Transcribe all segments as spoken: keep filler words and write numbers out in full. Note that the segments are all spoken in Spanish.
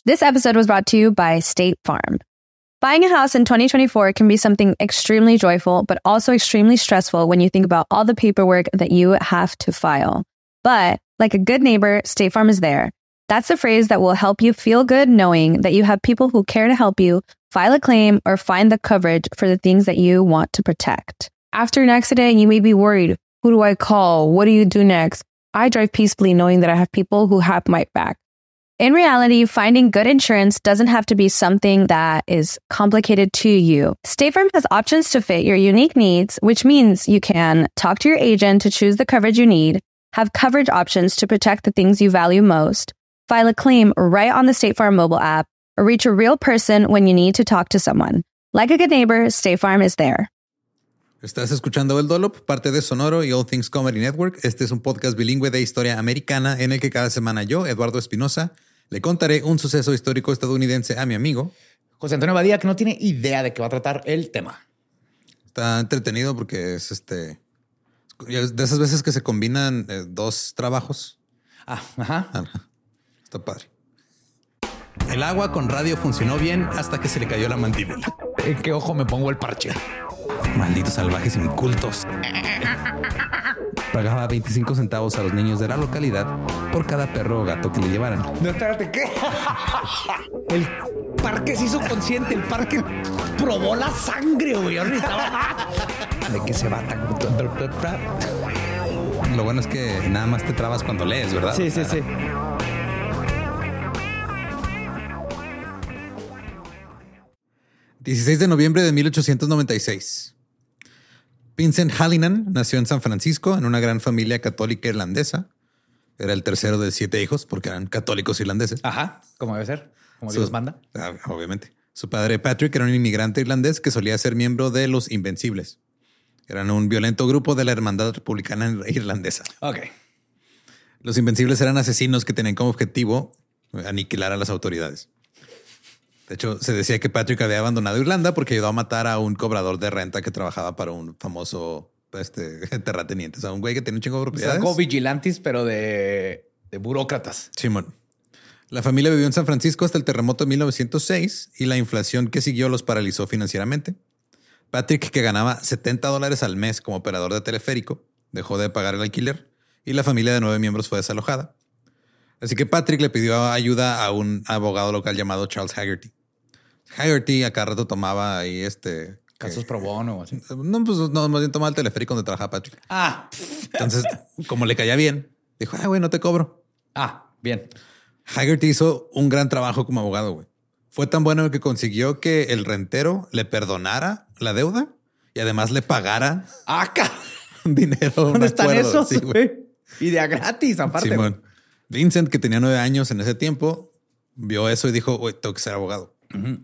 This episode was brought to you by State Farm. Buying a house in twenty twenty-four can be something extremely joyful, but also extremely stressful when you think about all the paperwork that you have to file. But like a good neighbor, State Farm is there. That's the phrase that will help you feel good knowing that you have people who care to help you file a claim or find the coverage for the things that you want to protect. After an accident, you may be worried. Who do I call? What do you do next? I drive peacefully knowing that I have people who have my back. In reality, finding good insurance doesn't have to be something that is complicated to you. State Farm has options to fit your unique needs, which means you can talk to your agent to choose the coverage you need, have coverage options to protect the things you value most, file a claim right on the State Farm mobile app, or reach a real person when you need to talk to someone. Like a good neighbor, State Farm is there. Estás escuchando El Dollop, parte de Sonoro y All Things Comedy Network. Este es un podcast bilingüe de historia americana en el que cada semana yo, Eduardo Espinosa, le contaré un suceso histórico estadounidense a mi amigo José Antonio Badía, que no tiene idea de qué va a tratar el tema. Está entretenido porque es este de esas veces que se combinan eh, dos trabajos. Ah, ajá. Ah, está padre. El agua con radio funcionó bien hasta que se le cayó la mandíbula. ¿En qué ojo me pongo el parche? Malditos salvajes incultos. Pagaba veinticinco centavos a los niños de la localidad por cada perro o gato que le llevaran. No, espérate, ¿qué? El parque se hizo consciente, el parque probó la sangre, güey. Ahorita de qué se va tan... Lo bueno es que nada más te trabas cuando lees, ¿verdad? Sí, sí, sí. dieciséis de noviembre de mil ochocientos noventa y seis. Vincent Hallinan nació en San Francisco en una gran familia católica irlandesa. Era el tercero de siete hijos porque eran católicos irlandeses. Ajá, como debe ser, como Su, Dios manda. Obviamente. Su padre Patrick era un inmigrante irlandés que solía ser miembro de los Invencibles. Eran un violento grupo de la Hermandad Republicana Irlandesa. Ok. Los Invencibles eran asesinos que tenían como objetivo aniquilar a las autoridades. De hecho, se decía que Patrick había abandonado Irlanda porque ayudó a matar a un cobrador de renta que trabajaba para un famoso este, terrateniente. O sea, un güey que tenía un chingo de propiedades. O sea, como vigilantes, pero de, de burócratas. Simón. La familia vivió en San Francisco hasta el terremoto de mil novecientos seis y la inflación que siguió los paralizó financieramente. Patrick, que ganaba setenta dólares al mes como operador de teleférico, dejó de pagar el alquiler y la familia de nueve miembros fue desalojada. Así que Patrick le pidió ayuda a un abogado local llamado Charles Haggerty. Haggerty a cada rato tomaba ahí este... Casos que, pro bono o así. No, pues no, más bien tomaba el teleférico donde trabajaba Patrick. Ah. Entonces, como le caía bien, dijo, ah, güey, no te cobro. Ah, bien. Haggerty hizo un gran trabajo como abogado, güey. Fue tan bueno que consiguió que el rentero le perdonara la deuda y además le pagara ah, dinero. ¿Dónde están acuerdo. esos? Sí, güey. Y de a gratis, aparte. Simón. Vincent, que tenía nueve años en ese tiempo, vio eso y dijo, güey, tengo que ser abogado. Uh-huh.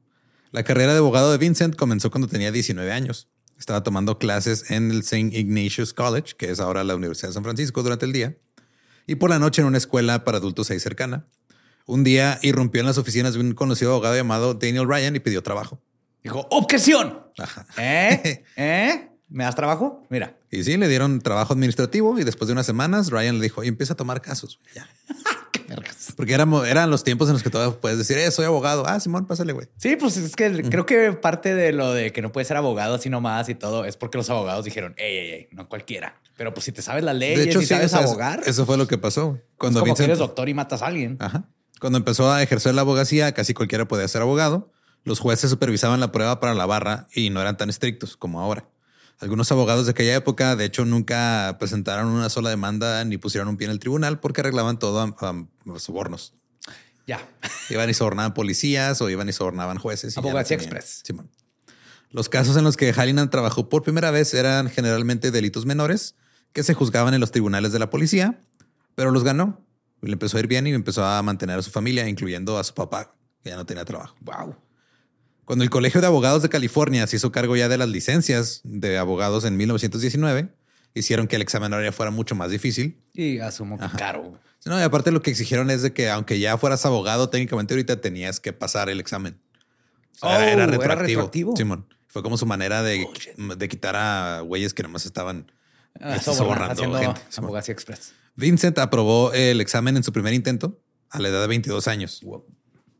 La carrera de abogado de Vincent comenzó cuando tenía diecinueve años. Estaba tomando clases en el Saint Ignatius College, que es ahora la Universidad de San Francisco, durante el día, y por la noche en una escuela para adultos ahí cercana. Un día irrumpió en las oficinas de un conocido abogado llamado Daniel Ryan y pidió trabajo. Dijo, objeción. Ajá. ¿Eh? ¿Eh? ¿Me das trabajo? Mira. Y sí, le dieron trabajo administrativo y después de unas semanas Ryan le dijo, y empieza a tomar casos. Ya. Qué vergas. Porque eran, eran los tiempos en los que todavía puedes decir, eh, soy abogado. Ah, Simón, pásale, güey. Sí, pues es que mm. creo que parte de lo de que no puedes ser abogado así nomás y todo es porque los abogados dijeron, ey, ey, ey, no cualquiera. Pero pues si te sabes las leyes, de hecho, y sí, sabes eso, abogar. Eso fue lo que pasó. Cuando es como Vincent, que eres doctor y matas a alguien. Ajá. Cuando empezó a ejercer la abogacía, casi cualquiera podía ser abogado. Los jueces supervisaban la prueba para la barra y no eran tan estrictos como ahora. Algunos abogados de aquella época, de hecho, nunca presentaron una sola demanda ni pusieron un pie en el tribunal porque arreglaban todo a, a, a sobornos. Ya. Iban y sobornaban policías o iban y sobornaban jueces. Abogacía Express. Simón. Los casos en los que Hallinan trabajó por primera vez eran generalmente delitos menores que se juzgaban en los tribunales de la policía, pero los ganó. Le empezó a ir bien y empezó a mantener a su familia, incluyendo a su papá, que ya no tenía trabajo. Wow. Cuando el Colegio de Abogados de California se hizo cargo ya de las licencias de abogados en mil novecientos diecinueve, hicieron que el examen ahora fuera mucho más difícil. Y asumo que Ajá. caro. No, y aparte lo que exigieron es de que aunque ya fueras abogado, técnicamente ahorita tenías que pasar el examen. O sea, oh, era, retroactivo. era retroactivo. Simón. Fue como su manera de, oh, de quitar a güeyes que nomás estaban ah, sobornando haciendo gente. Abogacía Express. Vincent aprobó el examen en su primer intento a la edad de veintidós años. Wow.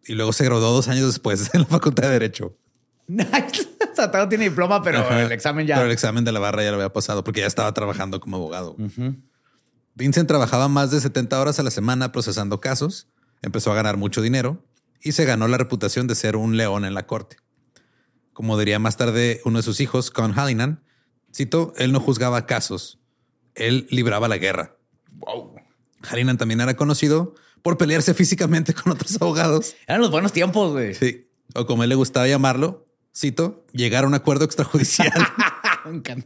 Y luego se graduó dos años después en la Facultad de Derecho. Nice. O sea, no tiene diploma, pero Ajá. el examen ya. Pero el examen de la barra ya lo había pasado porque ya estaba trabajando como abogado. Uh-huh. Vincent trabajaba más de setenta horas a la semana procesando casos, empezó a ganar mucho dinero y se ganó la reputación de ser un león en la corte. Como diría más tarde uno de sus hijos, Con Hallinan, cito, él no juzgaba casos, él libraba la guerra. Wow. Hallinan también era conocido por pelearse físicamente con otros abogados. Eran los buenos tiempos, güey. Sí. O como él le gustaba llamarlo, cito, llegar a un acuerdo extrajudicial. Me encanta.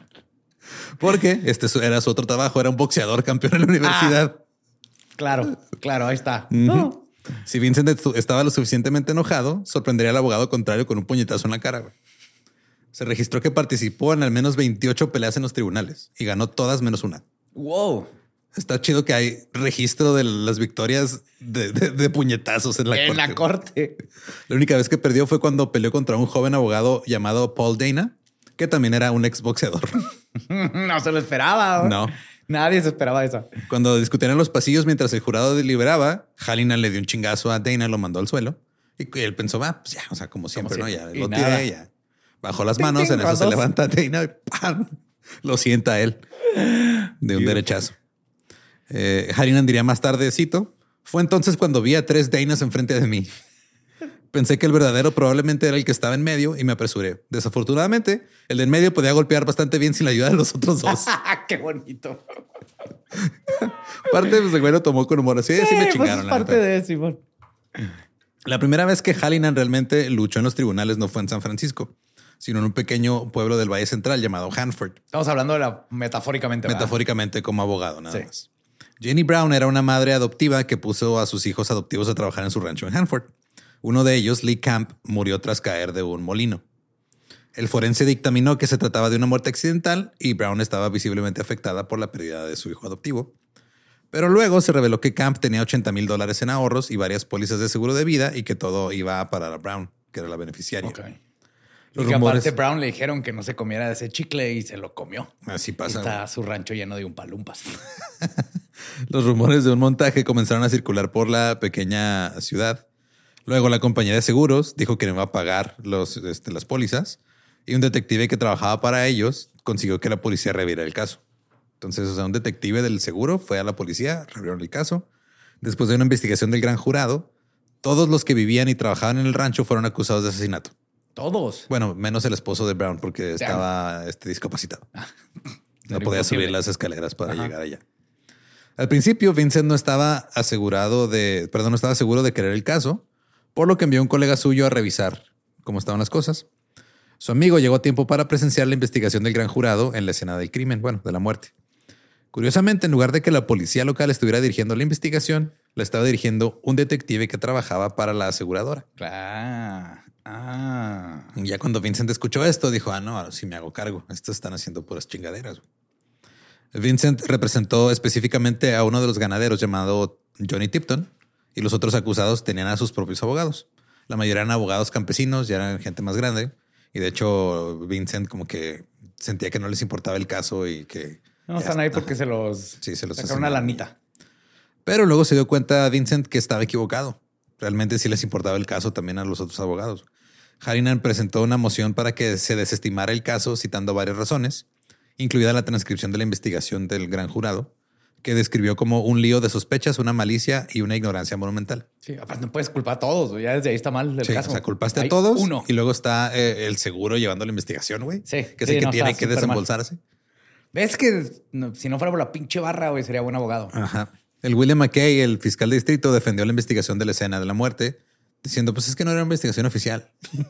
Porque este era su otro trabajo, era un boxeador campeón en la universidad. Ah, claro, claro, ahí está. Uh-huh. No. Si Vincent estaba lo suficientemente enojado, sorprendería al abogado contrario con un puñetazo en la cara. Güey. Se registró que participó en al menos veintiocho peleas en los tribunales y ganó todas menos una. Wow. Está chido que hay registro de las victorias de, de, de puñetazos en la en corte. En la corte. La única vez que perdió fue cuando peleó contra un joven abogado llamado Paul Dana, que también era un exboxeador. No se lo esperaba. ¿o? No. Nadie se esperaba eso. Cuando discutían en los pasillos mientras el jurado deliberaba, Hallinan le dio un chingazo a Dana, lo mandó al suelo. Y él pensó, ah, pues ya, o sea, como siempre, como ¿no? Ya lo nada. tiré, ya. Bajó las manos, en eso se levanta Dana y ¡pam! Lo sienta a él de un derechazo. Eh, Hallinan diría más tarde, cito, fue entonces cuando vi a tres Danas enfrente de mí. Pensé que el verdadero probablemente era el que estaba en medio y me apresuré. Desafortunadamente, el de en medio podía golpear bastante bien sin la ayuda de los otros dos. ¡Qué bonito! Parte, pues, el güey lo tomó con humor. Así, sí, así me chingaron. Pues parte de eso, Simón. La primera vez que Hallinan realmente luchó en los tribunales no fue en San Francisco, sino en un pequeño pueblo del Valle Central llamado Hanford. Estamos hablando de la metafóricamente. Metafóricamente ¿verdad? Como abogado, nada sí. más. Jenny Brown era una madre adoptiva que puso a sus hijos adoptivos a trabajar en su rancho en Hanford. Uno de ellos, Lee Camp, murió tras caer de un molino. El forense dictaminó que se trataba de una muerte accidental y Brown estaba visiblemente afectada por la pérdida de su hijo adoptivo. Pero luego se reveló que Camp tenía ochenta mil dólares en ahorros y varias pólizas de seguro de vida y que todo iba a parar a Brown, que era la beneficiaria. Okay. Los y que rumores... aparte Brown le dijeron que no se comiera de ese chicle y se lo comió. Así pasa. Y está su rancho lleno de umpalumpas. Los rumores de un montaje comenzaron a circular por la pequeña ciudad. Luego la compañía de seguros dijo que no iba a pagar los, este, las pólizas y un detective que trabajaba para ellos consiguió que la policía reviera el caso. Entonces, o sea, un detective del seguro fue a la policía, reviraron el caso. Después de una investigación del gran jurado, todos los que vivían y trabajaban en el rancho fueron acusados de asesinato. ¿Todos? Bueno, menos el esposo de Brown porque estaba este, discapacitado. No podía imposible. subir las escaleras para Ajá. llegar allá. Al principio, Vincent no estaba asegurado de, perdón, no estaba seguro de querer el caso, por lo que envió un colega suyo a revisar cómo estaban las cosas. Su amigo llegó a tiempo para presenciar la investigación del gran jurado en la escena del crimen, bueno, de la muerte. Curiosamente, en lugar de que la policía local estuviera dirigiendo la investigación, la estaba dirigiendo un detective que trabajaba para la aseguradora. Claro. Ah. Y ya cuando Vincent escuchó esto, dijo, ah, no, ahora sí me hago cargo. Estos están haciendo puras chingaderas. Vincent representó específicamente a uno de los ganaderos llamado Johnny Tipton y los otros acusados tenían a sus propios abogados. La mayoría eran abogados campesinos, ya eran gente más grande. Y de hecho, Vincent como que sentía que no les importaba el caso y que... No, están ahí porque se los... Sí, se los sacaron una lanita. Pero luego se dio cuenta Vincent que estaba equivocado. Realmente sí les importaba el caso también a los otros abogados. Hallinan presentó una moción para que se desestimara el caso citando varias razones, incluida la transcripción de la investigación del gran jurado, que describió como un lío de sospechas, una malicia y una ignorancia monumental. Sí, aparte no puedes culpar a todos. Ya desde ahí está mal el sí, caso. O sea, culpaste Hay a todos uno. Y luego está eh, el seguro llevando la investigación, güey. Sí. Que es sí, el que no, tiene que desembolsarse. Mal. ¿Ves que no, si no fuera por la pinche barra, güey, sería buen abogado? Ajá. El William McKay, el fiscal de distrito, defendió la investigación de la escena de la muerte, diciendo, pues es que no era una investigación oficial.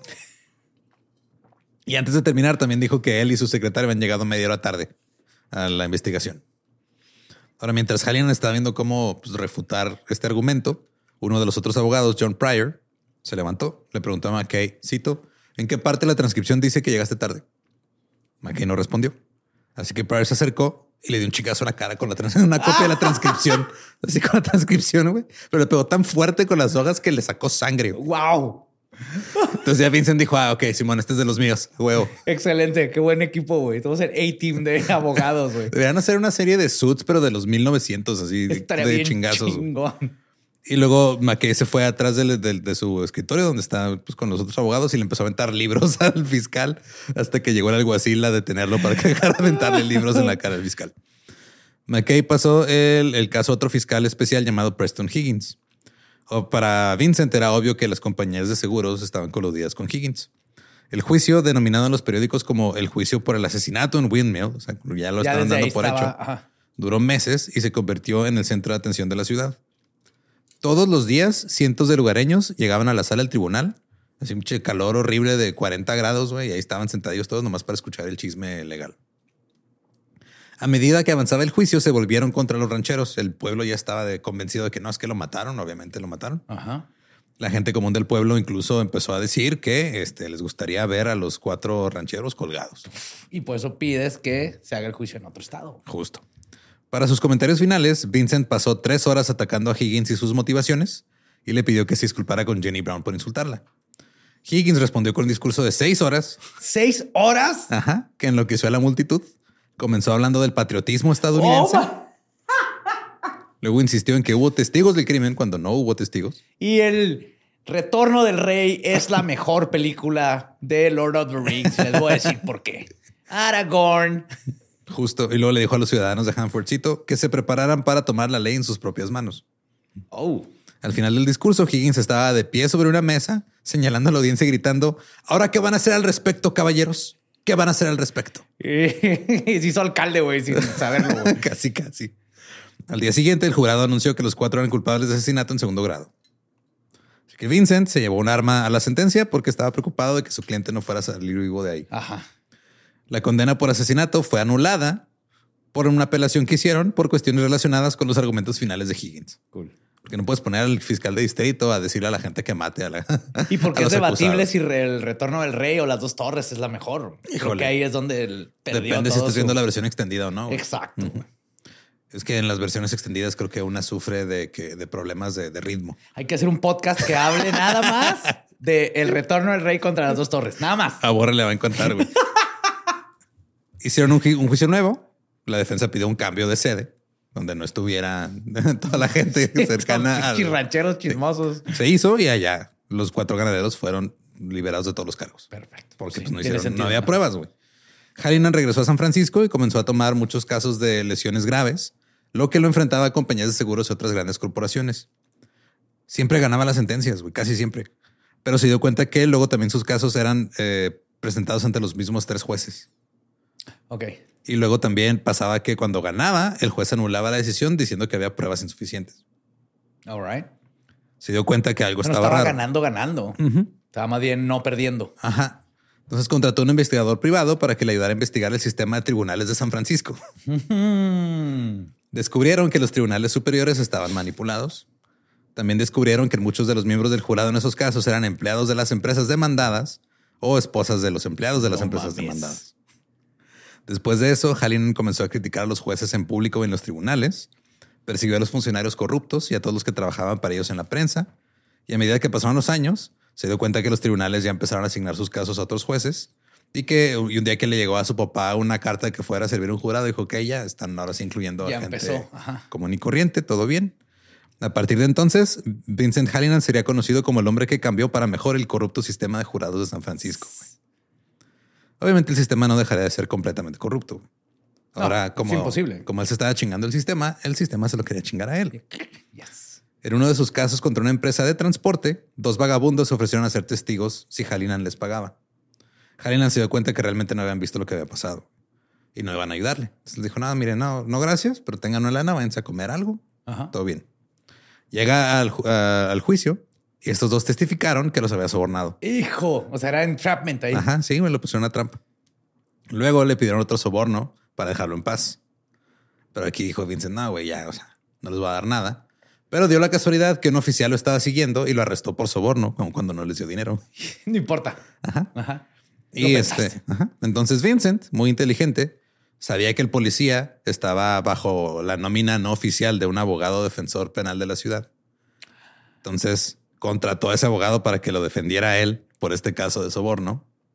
Y antes de terminar, también dijo que él y su secretario habían llegado media hora tarde a la investigación. Ahora, mientras Hallinan estaba viendo cómo pues, refutar este argumento, uno de los otros abogados, John Pryor, se levantó, le preguntó a McKay, cito, ¿en qué parte de la transcripción dice que llegaste tarde? McKay no respondió. Así que Pryor se acercó y le dio un chicazo a la cara con la trans una copia de la transcripción. Así con la transcripción, güey. Pero le pegó tan fuerte con las hojas que le sacó sangre. Güey. ¡Wow! Entonces ya Vincent dijo, ah, ok, Simón, este es de los míos, huevo. Excelente, qué buen equipo, güey. Todos el A-team de abogados, güey. Deberían hacer una serie de Suits, pero de los mil novecientos, así Estaría de bien chingazos. Chingón. Y luego McKay se fue atrás de, de, de su escritorio donde está pues, con los otros abogados y le empezó a aventar libros al fiscal hasta que llegó el alguacil a detenerlo para que dejara de aventarle libros en la cara al fiscal. McKay pasó el, el caso a otro fiscal especial llamado Preston Higgins. O para Vincent era obvio que las compañías de seguros estaban coludidas con Higgins. El juicio, denominado en los periódicos como el juicio por el asesinato en Windmill, o sea, ya lo ya estaban dando por estaba, hecho, ajá. duró meses y se convirtió en el centro de atención de la ciudad. Todos los días, cientos de lugareños llegaban a la sala del tribunal. Así un calor horrible de cuarenta grados, güey, y ahí estaban sentadillos todos nomás para escuchar el chisme legal. A medida que avanzaba el juicio, se volvieron contra los rancheros. El pueblo ya estaba de, convencido de que no, es que lo mataron. Obviamente lo mataron. Ajá. La gente común del pueblo incluso empezó a decir que este, les gustaría ver a los cuatro rancheros colgados. Y por eso pides que se haga el juicio en otro estado. Justo. Para sus comentarios finales, Vincent pasó tres horas atacando a Higgins y sus motivaciones y le pidió que se disculpara con Jenny Brown por insultarla. Higgins respondió con un discurso de seis horas. ¿Seis horas? Ajá, que enloqueció a la multitud. Comenzó hablando del patriotismo estadounidense. Oh, Luego insistió en que hubo testigos del crimen cuando no hubo testigos. Y el Retorno del Rey es la mejor película de Lord of the Rings. Les voy a decir por qué. Aragorn. Justo. Y luego le dijo a los ciudadanos de Hanfordcito que se prepararan para tomar la ley en sus propias manos. Oh. Al final del discurso, Higgins estaba de pie sobre una mesa, señalando a la audiencia y gritando: ¿ahora qué van a hacer al respecto, caballeros? ¿Qué van a hacer al respecto? Y se hizo alcalde, güey, sin saberlo, güey. Casi, casi. Al día siguiente, el jurado anunció que los cuatro eran culpables de asesinato en segundo grado. Así que Vincent se llevó un arma a la sentencia porque estaba preocupado de que su cliente no fuera a salir vivo de ahí. Ajá. La condena por asesinato fue anulada por una apelación que hicieron por cuestiones relacionadas con los argumentos finales de Higgins. Cool. Porque no puedes poner al fiscal de distrito a decirle a la gente que mate a la. Y porque es debatible si el Retorno del Rey o Las Dos Torres es la mejor. Híjole. Creo que ahí es donde el perdió. Depende todo si estás su... viendo la versión extendida o no. Exacto. Uh-huh. Es que en las versiones extendidas creo que una sufre de, que, de problemas de, de ritmo. Hay que hacer un podcast que hable nada más de El Retorno del Rey contra Las Dos Torres. Nada más. A Borre le va a encantar, güey. Hicieron un, ju- un juicio nuevo. La defensa pidió un cambio de sede donde no estuviera toda la gente sí, cercana a rancheros chismosos. Se hizo y allá los cuatro ganaderos fueron liberados de todos los cargos. Perfecto. Porque sí, pues, no, hicieron, no había ¿no? pruebas, güey. Hallinan regresó a San Francisco y comenzó a tomar muchos casos de lesiones graves, lo que lo enfrentaba a compañías de seguros y otras grandes corporaciones. Siempre ganaba las sentencias, güey, casi siempre. Pero se dio cuenta que luego también sus casos eran eh, presentados ante los mismos tres jueces. Ok. Y luego también pasaba que cuando ganaba, el juez anulaba la decisión diciendo que había pruebas insuficientes. All right. Se dio cuenta que algo bueno, estaba, estaba raro. ganando, ganando. Uh-huh. Estaba más bien no perdiendo. Ajá. Entonces contrató a un investigador privado para que le ayudara a investigar el sistema de tribunales de San Francisco. Uh-huh. Descubrieron que los tribunales superiores estaban manipulados. También descubrieron que muchos de los miembros del jurado en esos casos eran empleados de las empresas demandadas o esposas de los empleados de las no empresas mames. demandadas. Después de eso, Hallinan comenzó a criticar a los jueces en público y en los tribunales, persiguió a los funcionarios corruptos y a todos los que trabajaban para ellos en la prensa. Y a medida que pasaron los años, se dio cuenta que los tribunales ya empezaron a asignar sus casos a otros jueces y que y un día que le llegó a su papá una carta de que fuera a servir un jurado, dijo que ya están ahora sí incluyendo ya a gente empezó. Ajá. común y corriente, todo bien. A partir de entonces, Vincent Hallinan sería conocido como el hombre que cambió para mejor el corrupto sistema de jurados de San Francisco. Obviamente el sistema no dejaría de ser completamente corrupto. Ahora, no, como, es imposible. como él se estaba chingando el sistema, el sistema se lo quería chingar a él. Yes. En uno de sus casos contra una empresa de transporte, dos vagabundos se ofrecieron a ser testigos si Hallinan les pagaba. Hallinan se dio cuenta que realmente no habían visto lo que había pasado y no iban a ayudarle. Entonces les dijo, no, miren, no, no gracias, pero tengan una lana, váyanse a comer algo. Ajá. Todo bien. Llega al, uh, al juicio y estos dos testificaron que los había sobornado. Hijo, o sea, era entrapment ahí. Ajá, sí, me lo pusieron a trampa. Luego le pidieron otro soborno para dejarlo en paz. Pero aquí dijo Vincent, no, güey, ya, o sea, no les va a dar nada. Pero dio la casualidad que un oficial lo estaba siguiendo y lo arrestó por soborno, como cuando no les dio dinero. No importa. Ajá. Ajá. Y este, ajá. Entonces Vincent, muy inteligente, sabía que el policía estaba bajo la nómina no oficial de un abogado defensor penal de la ciudad. Entonces contrató a ese abogado para que lo defendiera a él por este caso de soborno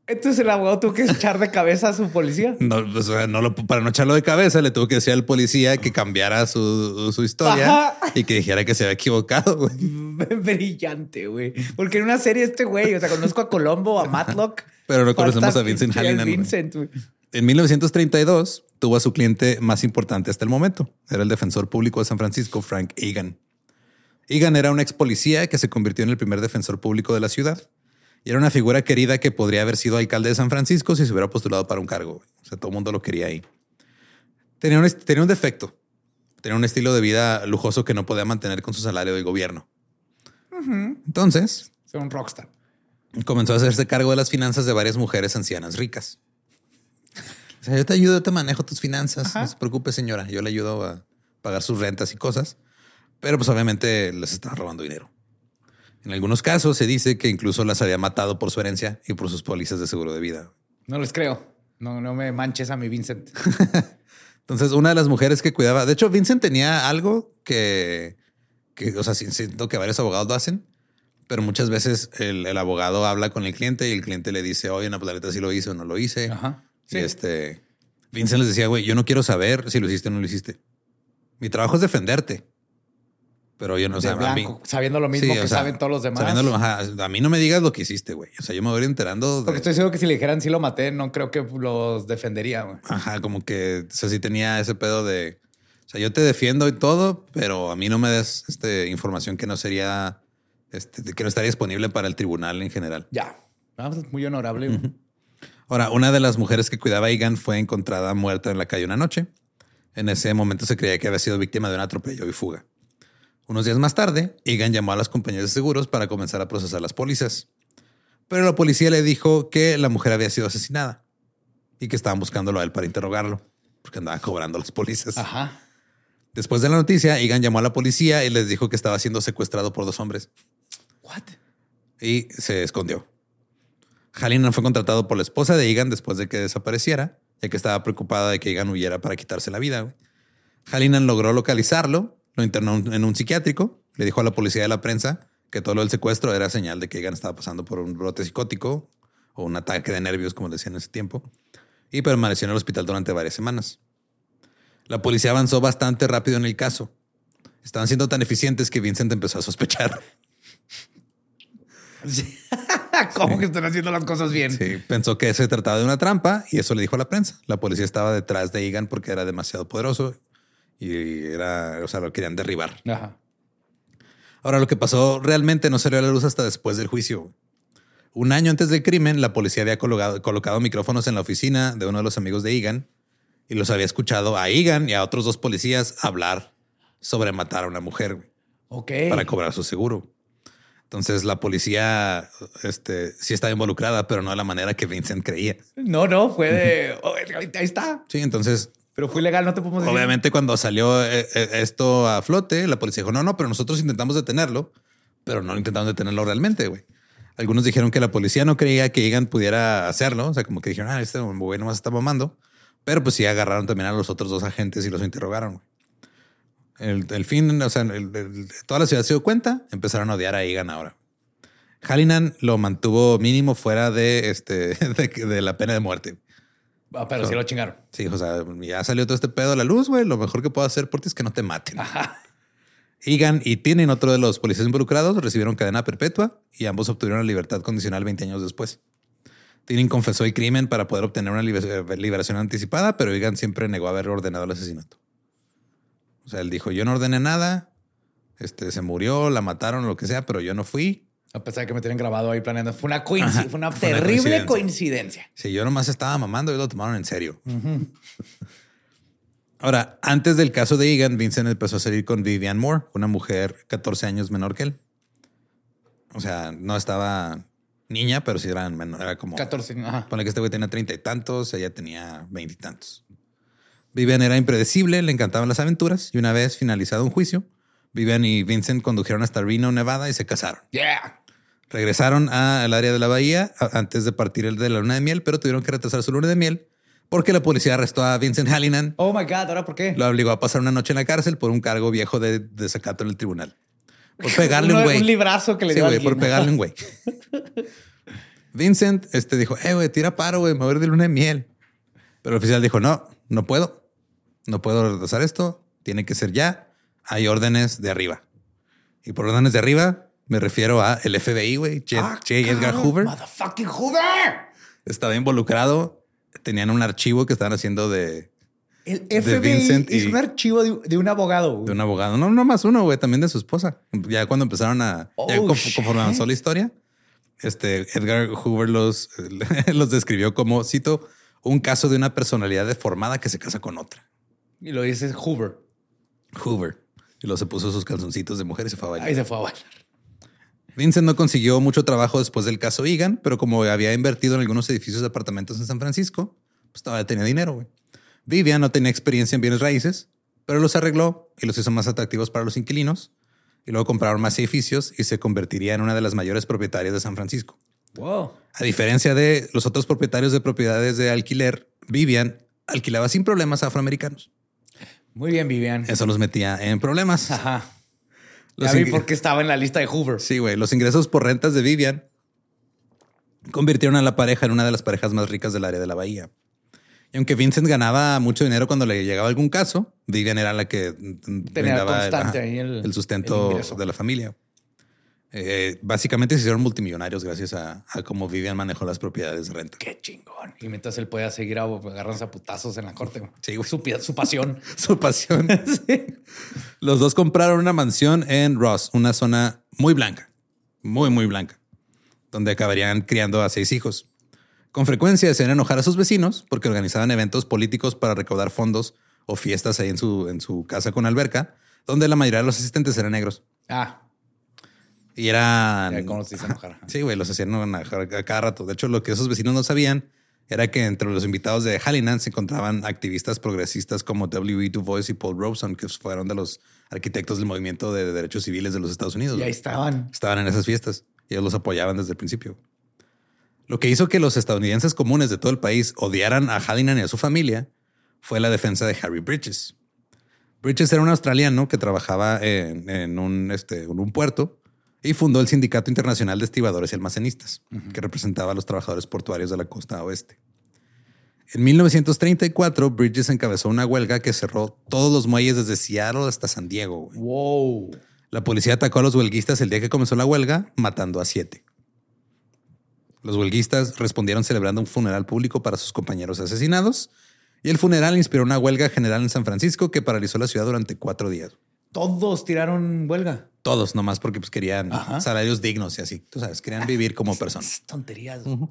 Entonces el abogado tuvo que echar de cabeza a su policía. No, pues, o sea, no lo, para no echarlo de cabeza, le tuvo que decir al policía que cambiara su, su historia. Ajá. Y que dijera que se había equivocado, güey. Brillante, güey. Porque en una serie este güey, o sea, conozco a Colombo, a Matlock. Pero no conocemos a Vincent Hallinan. Vincent, güey. En mil novecientos treinta y dos tuvo a su cliente más importante hasta el momento. Era el defensor público de San Francisco, Frank Egan. Egan era un ex policía que se convirtió en el primer defensor público de la ciudad. Y era una figura querida que podría haber sido alcalde de San Francisco si se hubiera postulado para un cargo. O sea, todo el mundo lo quería ahí. Tenía un, tenía un defecto. Tenía un estilo de vida lujoso que no podía mantener con su salario del gobierno. Uh-huh. Entonces... Era un rockstar. Comenzó a hacerse cargo de las finanzas de varias mujeres ancianas ricas. O sea, yo te ayudo, yo te manejo tus finanzas. Ajá. No se preocupe, señora. Yo le ayudo a pagar sus rentas y cosas. Pero pues obviamente les estaba robando dinero. En algunos casos se dice que incluso las había matado por su herencia y por sus pólizas de seguro de vida. No les creo. No, no me manches a mi Vincent. Entonces, una de las mujeres que cuidaba... De hecho, Vincent tenía algo que... que o sea, siento que varios abogados lo hacen. Pero muchas veces el, el abogado habla con el cliente y el cliente le dice, oye, no, pues la neta sí lo hice o no lo hice. Ajá. Sí. Y este... Vincent les decía, güey, yo no quiero saber si lo hiciste o no lo hiciste. Mi trabajo es defenderte. Pero yo no sé. Blanco, a mí, sabiendo lo mismo sí, que o sea, saben todos los demás. Sabiéndolo, ajá, a mí no me digas lo que hiciste, güey. O sea, yo me voy a ir enterando. De... Porque estoy seguro que si le dijeran sí lo maté, no creo que los defendería, güey. Ajá, como que o sea, sí tenía ese pedo de... O sea, yo te defiendo y todo, pero a mí no me des este, información que no sería... Este, que no estaría disponible para el tribunal en general. Ya. Ah, pues muy honorable. Uh-huh. Ahora, una de las mujeres que cuidaba a Egan fue encontrada muerta en la calle una noche. En ese momento se creía que había sido víctima de un atropello y fuga. Unos días más tarde, Egan llamó a las compañías de seguros para comenzar a procesar las pólizas. Pero la policía le dijo que la mujer había sido asesinada y que estaban buscándolo a él para interrogarlo porque andaba cobrando las pólizas. Ajá. Después de la noticia, Egan llamó a la policía y les dijo que estaba siendo secuestrado por dos hombres. What? Y se escondió. Hallinan fue contratado por la esposa de Egan después de que desapareciera, ya que estaba preocupada de que Egan huyera para quitarse la vida. Hallinan logró localizarlo. Lo internó en un psiquiátrico. Le dijo a la policía de la prensa que todo lo del secuestro era señal de que Egan estaba pasando por un brote psicótico o un ataque de nervios, como decían en ese tiempo, y permaneció en el hospital durante varias semanas. La policía avanzó bastante rápido en el caso. Estaban siendo tan eficientes que Vincent empezó a sospechar. Sí. ¿Cómo sí. que están haciendo las cosas bien? Sí, pensó que se trataba de una trampa y eso le dijo a la prensa. La policía estaba detrás de Egan porque era demasiado poderoso. Y era, o sea, lo querían derribar. Ajá. Ahora, lo que pasó realmente no salió a la luz hasta después del juicio. Un año antes del crimen, la policía había colocado, colocado micrófonos en la oficina de uno de los amigos de Egan y los había escuchado a Egan y a otros dos policías hablar sobre matar a una mujer. Ok. Para cobrar su seguro. Entonces, la policía este, sí estaba involucrada, pero no de la manera que Vincent creía. No, no, fue de... Oh, ahí está. Sí, entonces... Pero fue ilegal, no te podemos decir. Obviamente, cuando salió esto a flote, la policía dijo, no, no, pero nosotros intentamos detenerlo, pero no intentamos detenerlo realmente, güey. Algunos dijeron que la policía no creía que Egan pudiera hacerlo. O sea, como que dijeron, ah, este güey nomás está mamando. Pero pues sí agarraron también a los otros dos agentes y los interrogaron. El, el fin, o sea, el, el, toda la ciudad se dio cuenta, empezaron a odiar a Egan ahora. Hallinan lo mantuvo mínimo fuera de, este, de, de la pena de muerte. Ah, pero so, sí lo chingaron. Sí, o sea, ya salió todo este pedo a la luz, güey. Lo mejor que puedo hacer por ti es que no te maten. Ajá. Egan y Tienen, otro de los policías involucrados, recibieron cadena perpetua y ambos obtuvieron la libertad condicional veinte años después. Tienen confesó el crimen para poder obtener una liberación anticipada, pero Egan siempre negó haber ordenado el asesinato. O sea, él dijo, yo no ordené nada, este, se murió, la mataron, lo que sea, pero yo no fui. A pesar de que me tienen grabado ahí planeando. Fue una, coincidencia, Ajá, fue una fue terrible una coincidencia. coincidencia. Sí, yo nomás estaba mamando y lo tomaron en serio. Uh-huh. Ahora, antes del caso de Egan, Vincent empezó a salir con Vivian Moore, una mujer catorce años menor que él. O sea, no estaba niña, pero sí era menor. Era como... catorce, ajá. Ponle que este güey tenía treinta y tantos, ella tenía veinte y tantos. Vivian era impredecible, le encantaban las aventuras y una vez finalizado un juicio, Vivian y Vincent condujeron hasta Reno, Nevada y se casaron. Yeah. Regresaron al área de la bahía antes de partir el de la luna de miel, pero tuvieron que retrasar su luna de miel porque la policía arrestó a Vincent Hallinan. Oh my God, ¿ahora por qué? Lo obligó a pasar una noche en la cárcel por un cargo viejo de desacato en el tribunal. Por pegarle Uno, un güey. Un librazo que le sí, dio a güey, alguien. por pegarle un güey. Vincent este, dijo, eh, güey, tira paro, güey, me voy a ir de luna de miel. Pero el oficial dijo, no, no puedo. No puedo retrasar esto. Tiene que ser ya. Hay órdenes de arriba. Y por órdenes de arriba me refiero a el F B I, güey. J. Ah, J. Edgar cabrón, Hoover. Motherfucking Hoover. Estaba involucrado. Tenían un archivo que estaban haciendo de... El F de B I Vincent es y- un archivo de, de un abogado. Güey. De un abogado. No, no más uno, güey. También de su esposa. Ya cuando empezaron a... Oh, ya conf- shit. conforme avanzó la historia, este Edgar Hoover los, los describió como, cito, un caso de una personalidad deformada que se casa con otra. Y lo dice Hoover. Hoover. Y luego se puso sus calzoncitos de mujer y se fue a bailar. Ahí se fue a bailar. Vincent no consiguió mucho trabajo después del caso Egan, pero como había invertido en algunos edificios de apartamentos en San Francisco, pues todavía tenía dinero, güey. Vivian no tenía experiencia en bienes raíces, pero los arregló y los hizo más atractivos para los inquilinos. Y luego compraron más edificios y se convertiría en una de las mayores propietarias de San Francisco. Wow. A diferencia de los otros propietarios de propiedades de alquiler, Vivian alquilaba sin problemas a afroamericanos. Muy bien, Vivian. Eso los metía en problemas. Ajá. Los Ya vi ing- por qué estaba en la lista de Hoover. Sí, güey. Los ingresos por rentas de Vivian convirtieron a la pareja en una de las parejas más ricas del área de la bahía. Y aunque Vincent ganaba mucho dinero cuando le llegaba algún caso, Vivian era la que brindaba el, constante ajá, ahí el- el sustento el ingreso. de la familia. Eh, básicamente se hicieron multimillonarios gracias a, a cómo Vivian manejó las propiedades de renta. Qué chingón. Y mientras él podía seguir agarrándose a putazos en la corte. güey. Sí, güey. Su, pi- su pasión. Su pasión. Los dos compraron una mansión en Ross, una zona muy blanca, muy, muy blanca, donde acabarían criando a seis hijos. Con frecuencia hacían enojar a sus vecinos porque organizaban eventos políticos para recaudar fondos o fiestas ahí en su, en su casa con alberca, donde la mayoría de los asistentes eran negros. Ah, Y eran... ya, ¿cómo los hice enojar? Sí, güey, los hacían enojar a cada rato. De hecho, lo que esos vecinos no sabían era que entre los invitados de Hallinan se encontraban activistas progresistas como W E Du Bois y Paul Robeson, que fueron de los arquitectos del movimiento de derechos civiles de los Estados Unidos. Y ahí güey. estaban. Estaban en esas fiestas y ellos los apoyaban desde el principio. Lo que hizo que los estadounidenses comunes de todo el país odiaran a Hallinan y a su familia fue la defensa de Harry Bridges. Bridges era un australiano que trabajaba en, en, un, este, en un puerto y fundó el Sindicato Internacional de Estibadores y Almacenistas, uh-huh. que representaba a los trabajadores portuarios de la costa oeste. En mil novecientos treinta y cuatro, Bridges encabezó una huelga que cerró todos los muelles desde Seattle hasta San Diego. Güey. Wow. La policía atacó a los huelguistas el día que comenzó la huelga, matando a siete. Los huelguistas respondieron celebrando un funeral público para sus compañeros asesinados y el funeral inspiró una huelga general en San Francisco que paralizó la ciudad durante cuatro días. Todos tiraron huelga. Todos, nomás porque pues, querían Ajá. salarios dignos y así. Tú sabes, querían vivir como personas. Tonterías. Uh-huh.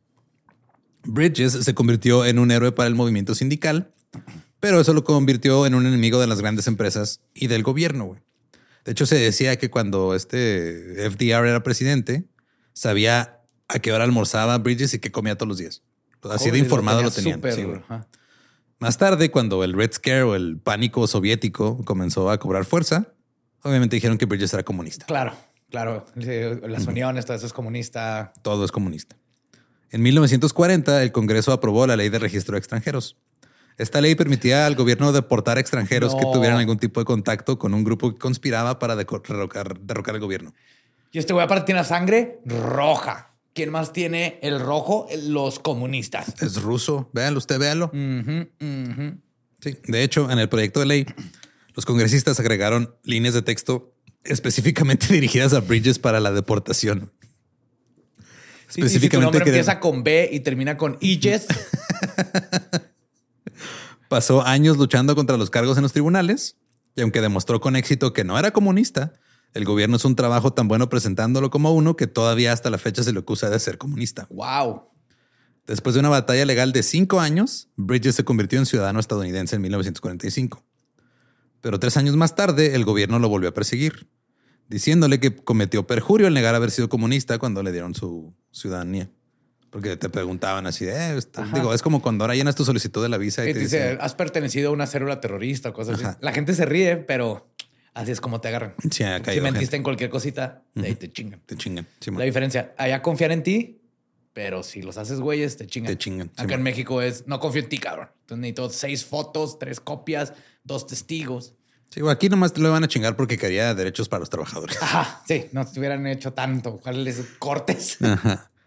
Bridges se convirtió en un héroe para el movimiento sindical, pero eso lo convirtió en un enemigo de las grandes empresas y del gobierno. Güey. De hecho, se decía que cuando este F D R era presidente, sabía a qué hora almorzaba Bridges y qué comía todos los días. Así de informado lo, lo tenían. Super, sí, güey. Más tarde, cuando el Red Scare o el pánico soviético comenzó a cobrar fuerza, obviamente dijeron que Bridges era comunista. Claro, claro. Las uniones, todo eso es comunista. Todo es comunista. En mil novecientos cuarenta, el Congreso aprobó la ley de registro de extranjeros. Esta ley permitía al gobierno deportar extranjeros no. que tuvieran algún tipo de contacto con un grupo que conspiraba para derrocar, derrocar el gobierno. Y este güey aparte tiene la sangre roja. ¿Quién más tiene el rojo? Los comunistas. Es ruso. Véanlo, usted véalo. Uh-huh, uh-huh. Sí. De hecho, en el proyecto de ley, los congresistas agregaron líneas de texto específicamente dirigidas a Bridges para la deportación. Sí, específicamente. Si tu nombre querían... empieza con B y termina con Iges. Pasó años luchando contra los cargos en los tribunales y aunque demostró con éxito que no era comunista, el gobierno hizo un trabajo tan bueno presentándolo como uno que todavía hasta la fecha se le acusa de ser comunista. Wow. Después de una batalla legal de cinco años, Bridges se convirtió en ciudadano estadounidense en mil novecientos cuarenta y cinco. Pero tres años más tarde, el gobierno lo volvió a perseguir, diciéndole que cometió perjurio al negar haber sido comunista cuando le dieron su ciudadanía. Porque te preguntaban así de, eh, está, digo, es como cuando ahora llenas tu solicitud de la visa y, y te, te dice, dice, has pertenecido a una célula terrorista o cosas Ajá. así. La gente se ríe, pero así es como te agarran. Sí, ha si mentiste gente. en cualquier cosita, de uh-huh. ahí te chingan. Te chingan. Sí, la diferencia, allá confían en ti, pero si los haces güeyes, te chingan. Te chingan. Acá sí, en México es, no confío en ti, cabrón. Entonces necesito seis fotos, tres copias, dos testigos. Sí, aquí nomás te lo van a chingar porque quería derechos para los trabajadores. Ajá, sí, no te hubieran hecho tanto. ¿Cuáles cortes? Ajá.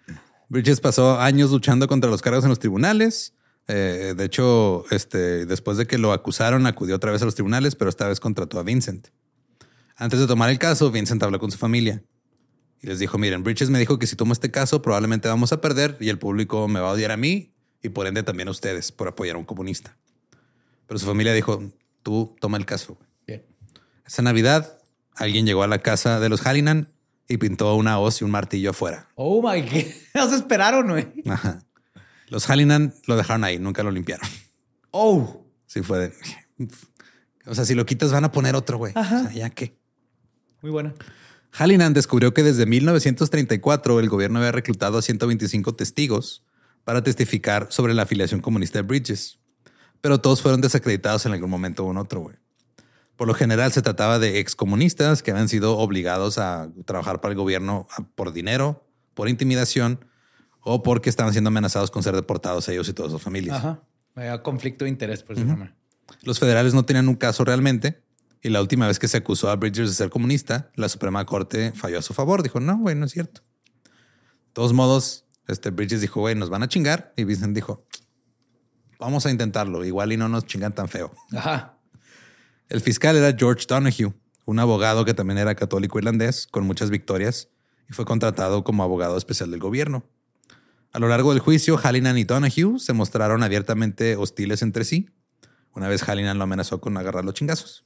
Bridges pasó años luchando contra los cargos en los tribunales. Eh, de hecho, este, después de que lo acusaron, acudió otra vez a los tribunales, pero esta vez contrató a Vincent. Antes de tomar el caso, Vincent habló con su familia y les dijo, miren, Bridges me dijo que si tomo este caso probablemente vamos a perder y el público me va a odiar a mí y por ende también a ustedes por apoyar a un comunista. Pero su familia dijo, tú toma el caso. Bien. Esa Navidad, alguien llegó a la casa de los Hallinan y pintó una hoz y un martillo afuera. Oh my God. No se esperaron, güey. Ajá. Los Hallinan lo dejaron ahí, nunca lo limpiaron. Oh. Sí fue de... O sea, si lo quitas van a poner otro, güey. O sea, ¿ya qué? Muy buena. Hallinan descubrió que desde mil novecientos treinta y cuatro el gobierno había reclutado a ciento veinticinco testigos para testificar sobre la afiliación comunista de Bridges. Pero todos fueron desacreditados en algún momento o en otro, güey. Por lo general se trataba de excomunistas que habían sido obligados a trabajar para el gobierno por dinero, por intimidación o porque estaban siendo amenazados con ser deportados ellos y todas sus familias. Ajá. Había conflicto de interés, por decirlo. Uh-huh. Los federales no tenían un caso realmente y la última vez que se acusó a Bridges de ser comunista, la Suprema Corte falló a su favor. Dijo, no, güey, no es cierto. De todos modos, este Bridges dijo, güey, nos van a chingar. Y Vincent dijo, vamos a intentarlo. Igual y no nos chingan tan feo. Ajá. El fiscal era George Donoghue, un abogado que también era católico irlandés con muchas victorias y fue contratado como abogado especial del gobierno. A lo largo del juicio, Hallinan y Donoghue se mostraron abiertamente hostiles entre sí. Una vez Hallinan lo amenazó con agarrar los chingazos.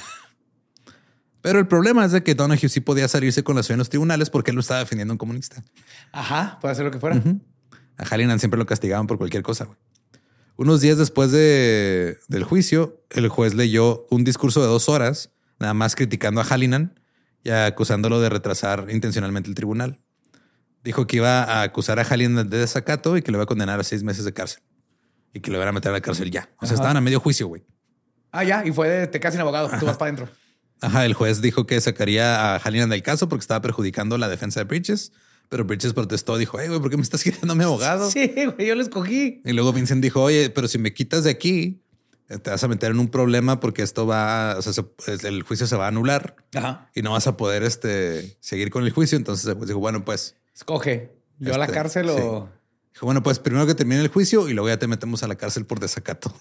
Pero el problema es de que Donoghue sí podía salirse con la suya en los tribunales porque él lo estaba defendiendo a un comunista. Ajá, puede hacer lo que fuera. Uh-huh. A Hallinan siempre lo castigaban por cualquier cosa, güey. Unos días después de, del juicio, el juez leyó un discurso de dos horas, nada más criticando a Hallinan y acusándolo de retrasar intencionalmente el tribunal. Dijo que iba a acusar a Hallinan de desacato y que le iba a condenar a seis meses de cárcel y que lo iban a meter a la cárcel ya. O sea, Ajá. estaban a medio juicio, güey. Ah, ya. Y fue de te quedas sin abogado. Ajá. Tú vas para adentro. Ajá. El juez dijo que sacaría a Hallinan del caso porque estaba perjudicando la defensa de Bridges. Pero Bridges protestó, dijo, hey, güey, ¿por qué me estás quitando a mi abogado? Sí, güey, yo lo escogí. Y luego Vincent dijo, oye, pero si me quitas de aquí, te vas a meter en un problema porque esto va, o sea, se, el juicio se va a anular. Ajá. Y no vas a poder este, seguir con el juicio. Entonces pues, dijo, bueno, pues... Escoge. ¿Yo este, a la cárcel o...? Sí. Dijo, bueno, pues primero que termine el juicio y luego ya te metemos a la cárcel por desacato.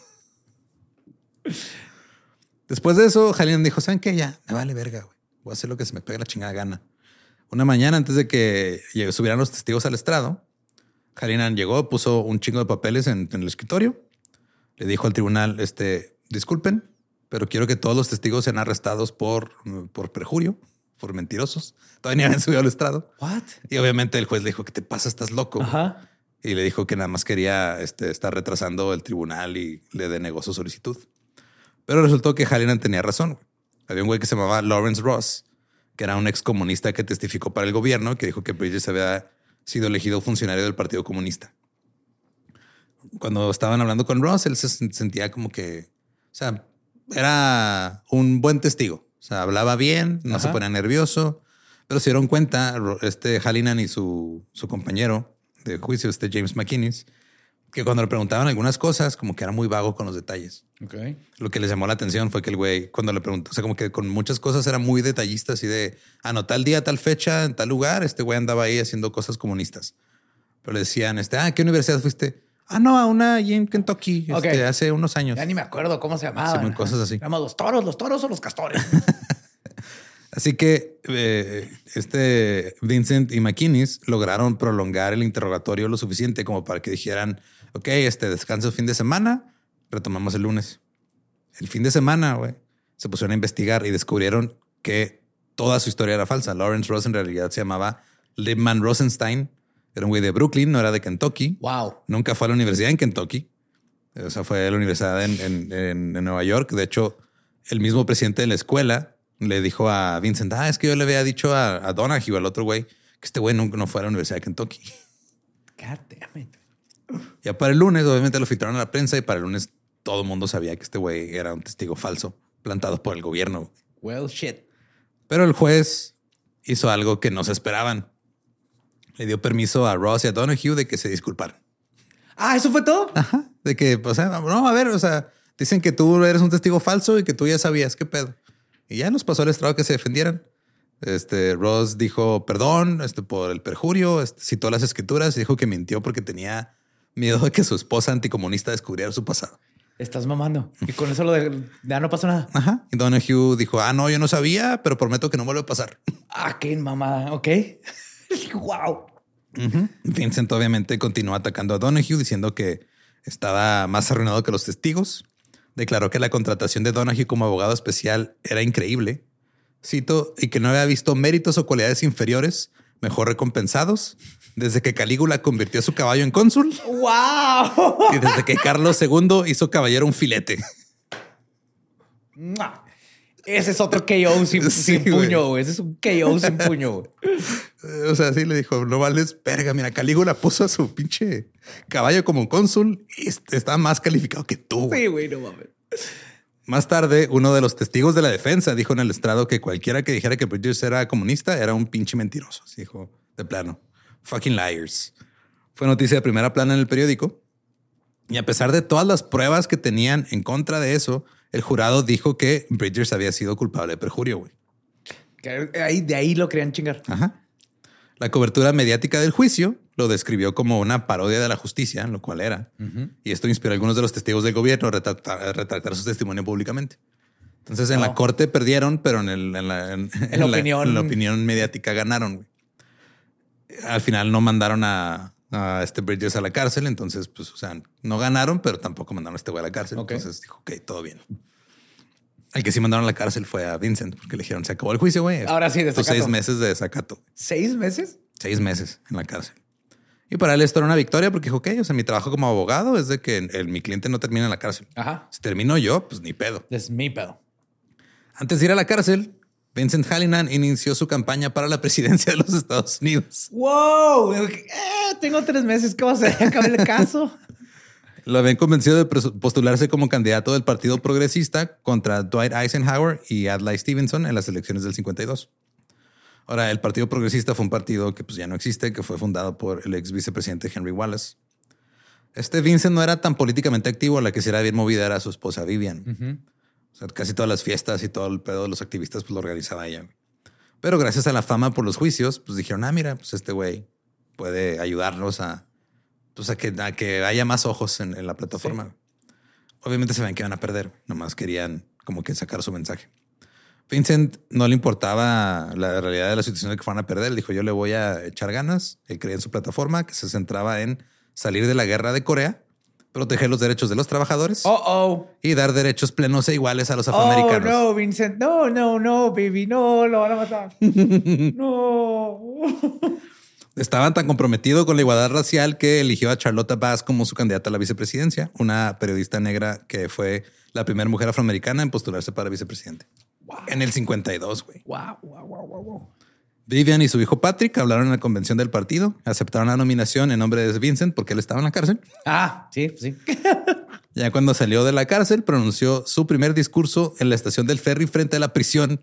Después de eso, Hallinan dijo, ¿saben qué? Ya, me vale verga, güey. Voy a hacer lo que se me pegue la chingada gana. Una mañana antes de que subieran los testigos al estrado, Hallinan llegó, puso un chingo de papeles en, en el escritorio. Le dijo al tribunal, este, disculpen, pero quiero que todos los testigos sean arrestados por, por perjurio, por mentirosos. Todavía ni habían subido al estrado. What? Y obviamente el juez le dijo, ¿qué te pasa? Estás loco. Ajá. Y le dijo que nada más quería este, estar retrasando el tribunal y le denegó su solicitud. Pero resultó que Hallinan tenía razón. Había un güey que se llamaba Lawrence Ross, que era un ex comunista que testificó para el gobierno, que dijo que Bridges había sido elegido funcionario del Partido Comunista. Cuando estaban hablando con Ross, él se sentía como que, o sea, era un buen testigo. O sea, hablaba bien, no Ajá. se ponía nervioso, pero se dieron cuenta, este Hallinan y su, su compañero de juicio, este James McInnes, que cuando le preguntaban algunas cosas, como que era muy vago con los detalles. Okay. Lo que les llamó la atención fue que el güey, cuando le preguntó, o sea, como que con muchas cosas era muy detallista, así de, ah, no, tal día, tal fecha, en tal lugar, este güey andaba ahí haciendo cosas comunistas. Pero le decían, este, ah, ¿qué universidad fuiste? Ah, no, a una allí en Kentucky, okay. este, hace unos años. Ya ni me acuerdo cómo se llamaban. Sí, cosas así. Se llaman los toros, los toros o los castores. Así que eh, este Vincent y McInnes lograron prolongar el interrogatorio lo suficiente como para que dijeran, ok, este descanso el fin de semana, retomamos el lunes. El fin de semana, güey, se pusieron a investigar y descubrieron que toda su historia era falsa. Lawrence Ross en realidad se llamaba Liebman Rosenstein. Era un güey de Brooklyn, no era de Kentucky. Wow. Nunca fue a la universidad en Kentucky. O sea, fue a la universidad en, en, en, en Nueva York. De hecho, el mismo presidente de la escuela le dijo a Vincent, ah, es que yo le había dicho a, a Donoghue, al otro güey, que este güey nunca no fue a la universidad de Kentucky. God damn it. Ya para el lunes, obviamente lo filtraron a la prensa y para el lunes todo el mundo sabía que este güey era un testigo falso plantado por el gobierno. Well, shit. Pero el juez hizo algo que no se esperaban. Le dio permiso a Ross y a Donoghue de que se disculparan. Ah, ¿eso fue todo? Ajá. De que, o sea, no, a ver, o sea, dicen que tú eres un testigo falso y que tú ya sabías qué pedo. Y ya nos pasó al estrado que se defendieran. Este Ross dijo perdón este, por el perjurio, este, citó las escrituras y dijo que mintió porque tenía miedo de que su esposa anticomunista descubriera su pasado. Estás mamando. Y con eso lo de ya no pasó nada. Ajá. Y Donahue dijo, ah, no, yo no sabía, pero prometo que no vuelve a pasar. Ah, qué mamada. Ok. Wow. Uh-huh. Vincent obviamente continuó atacando a Donahue diciendo que estaba más arruinado que los testigos. Declaró que la contratación de Donahue como abogado especial era increíble. Cito, y que no había visto méritos o cualidades inferiores mejor recompensados desde que Calígula convirtió a su caballo en cónsul. ¡Wow! Y desde que Carlos segundo hizo caballero un filete. Ese es otro K O sin, Sí, sin puño, güey. Ese es un K O sin puño, güey. O sea, sí le dijo, no vales verga. Mira, Calígula puso a su pinche caballo como cónsul y está más calificado que tú. Sí, güey, no mames. Más tarde, uno de los testigos de la defensa dijo en el estrado que cualquiera que dijera que Bridges era comunista era un pinche mentiroso. Así dijo de plano. Fucking liars. Fue noticia de primera plana en el periódico. Y a pesar de todas las pruebas que tenían en contra de eso, el jurado dijo que Bridges había sido culpable de perjurio, güey. Ahí, de ahí lo querían chingar. Ajá. La cobertura mediática del juicio lo describió como una parodia de la justicia, lo cual era. Uh-huh. Y esto inspiró a algunos de los testigos del gobierno a retractar, a retractar su testimonio públicamente. Entonces en oh. la corte perdieron, pero en, el, en, la, en, en, en, la, opinión... en la opinión mediática ganaron. Güey. Al final no mandaron a, a este Bridges a la cárcel. Entonces, pues, o sea, no ganaron, pero tampoco mandaron a este güey a la cárcel. Okay. Entonces dijo, ok, todo bien. El que sí mandaron a la cárcel fue a Vincent, porque le dijeron, se acabó el juicio, güey. Ahora sí, de desacato. Seis meses de desacato. ¿Seis meses? Seis meses en la cárcel. Y para él esto era una victoria porque dijo, ok, o sea, mi trabajo como abogado es de que el, mi cliente no termine en la cárcel. Ajá. Si termino yo, pues ni pedo. Es mi pedo. Antes de ir a la cárcel, Vincent Hallinan inició su campaña para la presidencia de los Estados Unidos. ¡Wow! Eh, tengo tres meses. ¿Qué va a hacer? Acabé el caso. Lo habían convencido de postularse como candidato del Partido Progresista contra Dwight Eisenhower y Adlai Stevenson en las elecciones del cincuenta y dos. Ahora, el Partido Progresista fue un partido que pues, ya no existe, que fue fundado por el ex vicepresidente Henry Wallace. Este Vincent no era tan políticamente activo, la que sí era bien movida era su esposa Vivian. Uh-huh. O sea, casi todas las fiestas y todo el pedo de los activistas pues, lo organizaba ella. Pero gracias a la fama por los juicios, pues dijeron, ah, mira, pues este güey puede ayudarnos a... Pues a que, a que haya más ojos en, en la plataforma. Sí. Obviamente se ven que iban a perder. Nomás querían como que sacar su mensaje. Vincent no le importaba la realidad de la situación de que fueran a perder. Él dijo, yo le voy a echar ganas. Él creía en su plataforma que se centraba en salir de la guerra de Corea, proteger los derechos de los trabajadores oh, oh. y dar derechos plenos e iguales a los afroamericanos. Oh, no, Vincent. No, no, no, baby. No, lo van a matar. No. Estaban tan comprometidos con la igualdad racial que eligió a Charlotta Bass como su candidata a la vicepresidencia, una periodista negra que fue la primera mujer afroamericana en postularse para vicepresidente. Wow. En el cincuenta y dos, güey. Wow, wow, wow, wow, wow. Vivian y su hijo Patrick hablaron en la convención del partido, aceptaron la nominación en nombre de Vincent porque él estaba en la cárcel. Ah, sí, sí. Ya cuando salió de la cárcel, pronunció su primer discurso en la estación del ferry frente a la prisión.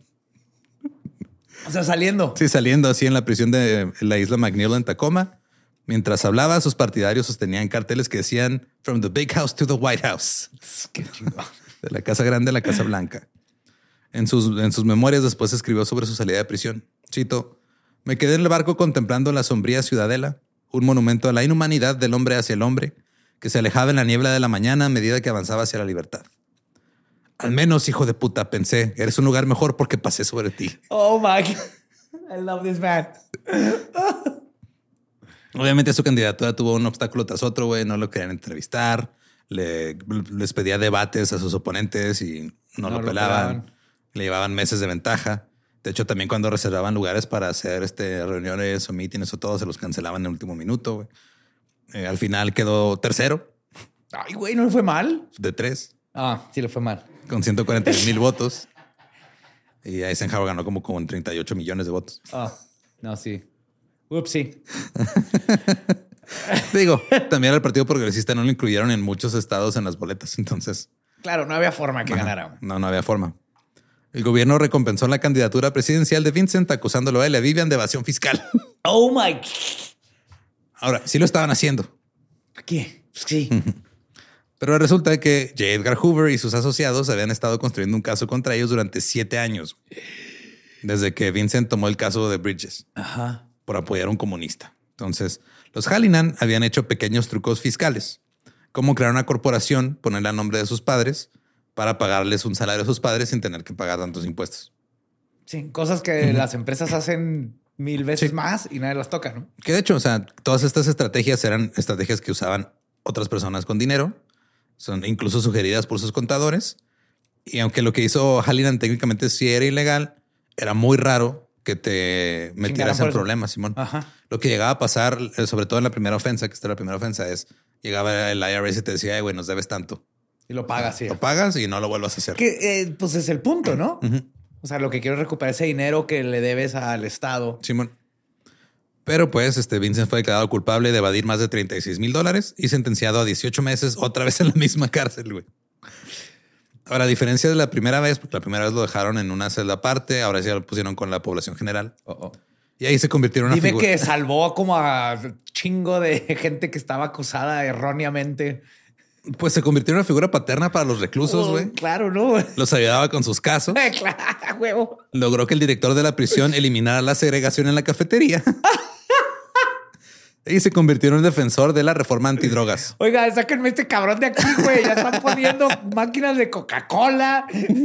O sea, saliendo. Sí, saliendo así en la prisión de la isla McNeil en Tacoma. Mientras hablaba, sus partidarios sostenían carteles que decían From the Big House to the White House. Qué chingón. De la Casa Grande a la Casa Blanca. En sus, en sus memorias después escribió sobre su salida de prisión. Cito, me quedé en el barco contemplando la sombría ciudadela, un monumento a la inhumanidad del hombre hacia el hombre, que se alejaba en la niebla de la mañana a medida que avanzaba hacia la libertad. Al menos, hijo de puta, pensé, eres un lugar mejor porque pasé sobre ti. Oh my God. I love this man. Obviamente su candidatura tuvo un obstáculo tras otro, güey. No lo querían entrevistar. Le, les pedía debates a sus oponentes y no, no lo, lo pelaban. pelaban. Le llevaban meses de ventaja. De hecho, también cuando reservaban lugares para hacer este, reuniones o mítines o todo, se los cancelaban en el último minuto, güey. Eh, al final quedó tercero. Ay, güey, ¿no le fue mal? De tres. Ah, sí le fue mal. Con ciento cuarenta mil votos. Y Eisenhower ganó como con treinta y ocho millones de votos. Ah, oh, no, sí. Ups, sí. Digo, también al Partido Progresista no lo incluyeron en muchos estados en las boletas. Entonces, claro, no había forma que ajá, ganara. No, no había forma. El gobierno recompensó la candidatura presidencial de Vincent acusándolo a él y a Vivian de evasión fiscal. Oh my God. Ahora, sí lo estaban haciendo. ¿Qué? Sí. Pero resulta que J. Edgar Hoover y sus asociados habían estado construyendo un caso contra ellos durante siete años. desde que Vincent tomó el caso de Bridges. Ajá. Por apoyar a un comunista. Entonces, los Hallinan habían hecho pequeños trucos fiscales, como crear una corporación, ponerle a nombre de sus padres para pagarles un salario a sus padres sin tener que pagar tantos impuestos. Sí, cosas que uh-huh. las empresas hacen mil veces sí. más y nadie las toca, ¿no? Que de hecho, o sea, todas estas estrategias eran estrategias que usaban otras personas con dinero, son incluso sugeridas por sus contadores. Y aunque lo que hizo Hallinan técnicamente sí era ilegal, era muy raro que te metieras en problemas, Simón. Ajá. Lo que llegaba a pasar, sobre todo en la primera ofensa, que esta es la primera ofensa, es llegaba el I R S y te decía, güey, nos debes tanto. Y lo pagas, sí. Lo pagas y no lo vuelvas a hacer. Que eh, pues es el punto, ¿no? Uh-huh. O sea, lo que quiero es recuperar ese dinero que le debes al Estado. Simón. Pero pues este Vincent fue declarado culpable de evadir más de treinta y seis mil dólares y sentenciado a dieciocho meses otra vez en la misma cárcel, güey. Ahora, a diferencia de la primera vez, porque la primera vez lo dejaron en una celda aparte, ahora sí lo pusieron con la población general. Oh, oh. Y ahí se convirtió en una Dime figura. que salvó como a chingo de gente que estaba acusada erróneamente. Pues se convirtió en una figura paterna para los reclusos, güey. Oh, claro, ¿no? Los ayudaba con sus casos. Claro, huevo. Logró que el director de la prisión eliminara la segregación en la cafetería. Y se convirtió en un defensor de la reforma antidrogas. Oiga, sáquenme este cabrón de aquí, güey. Ya están poniendo máquinas de Coca-Cola.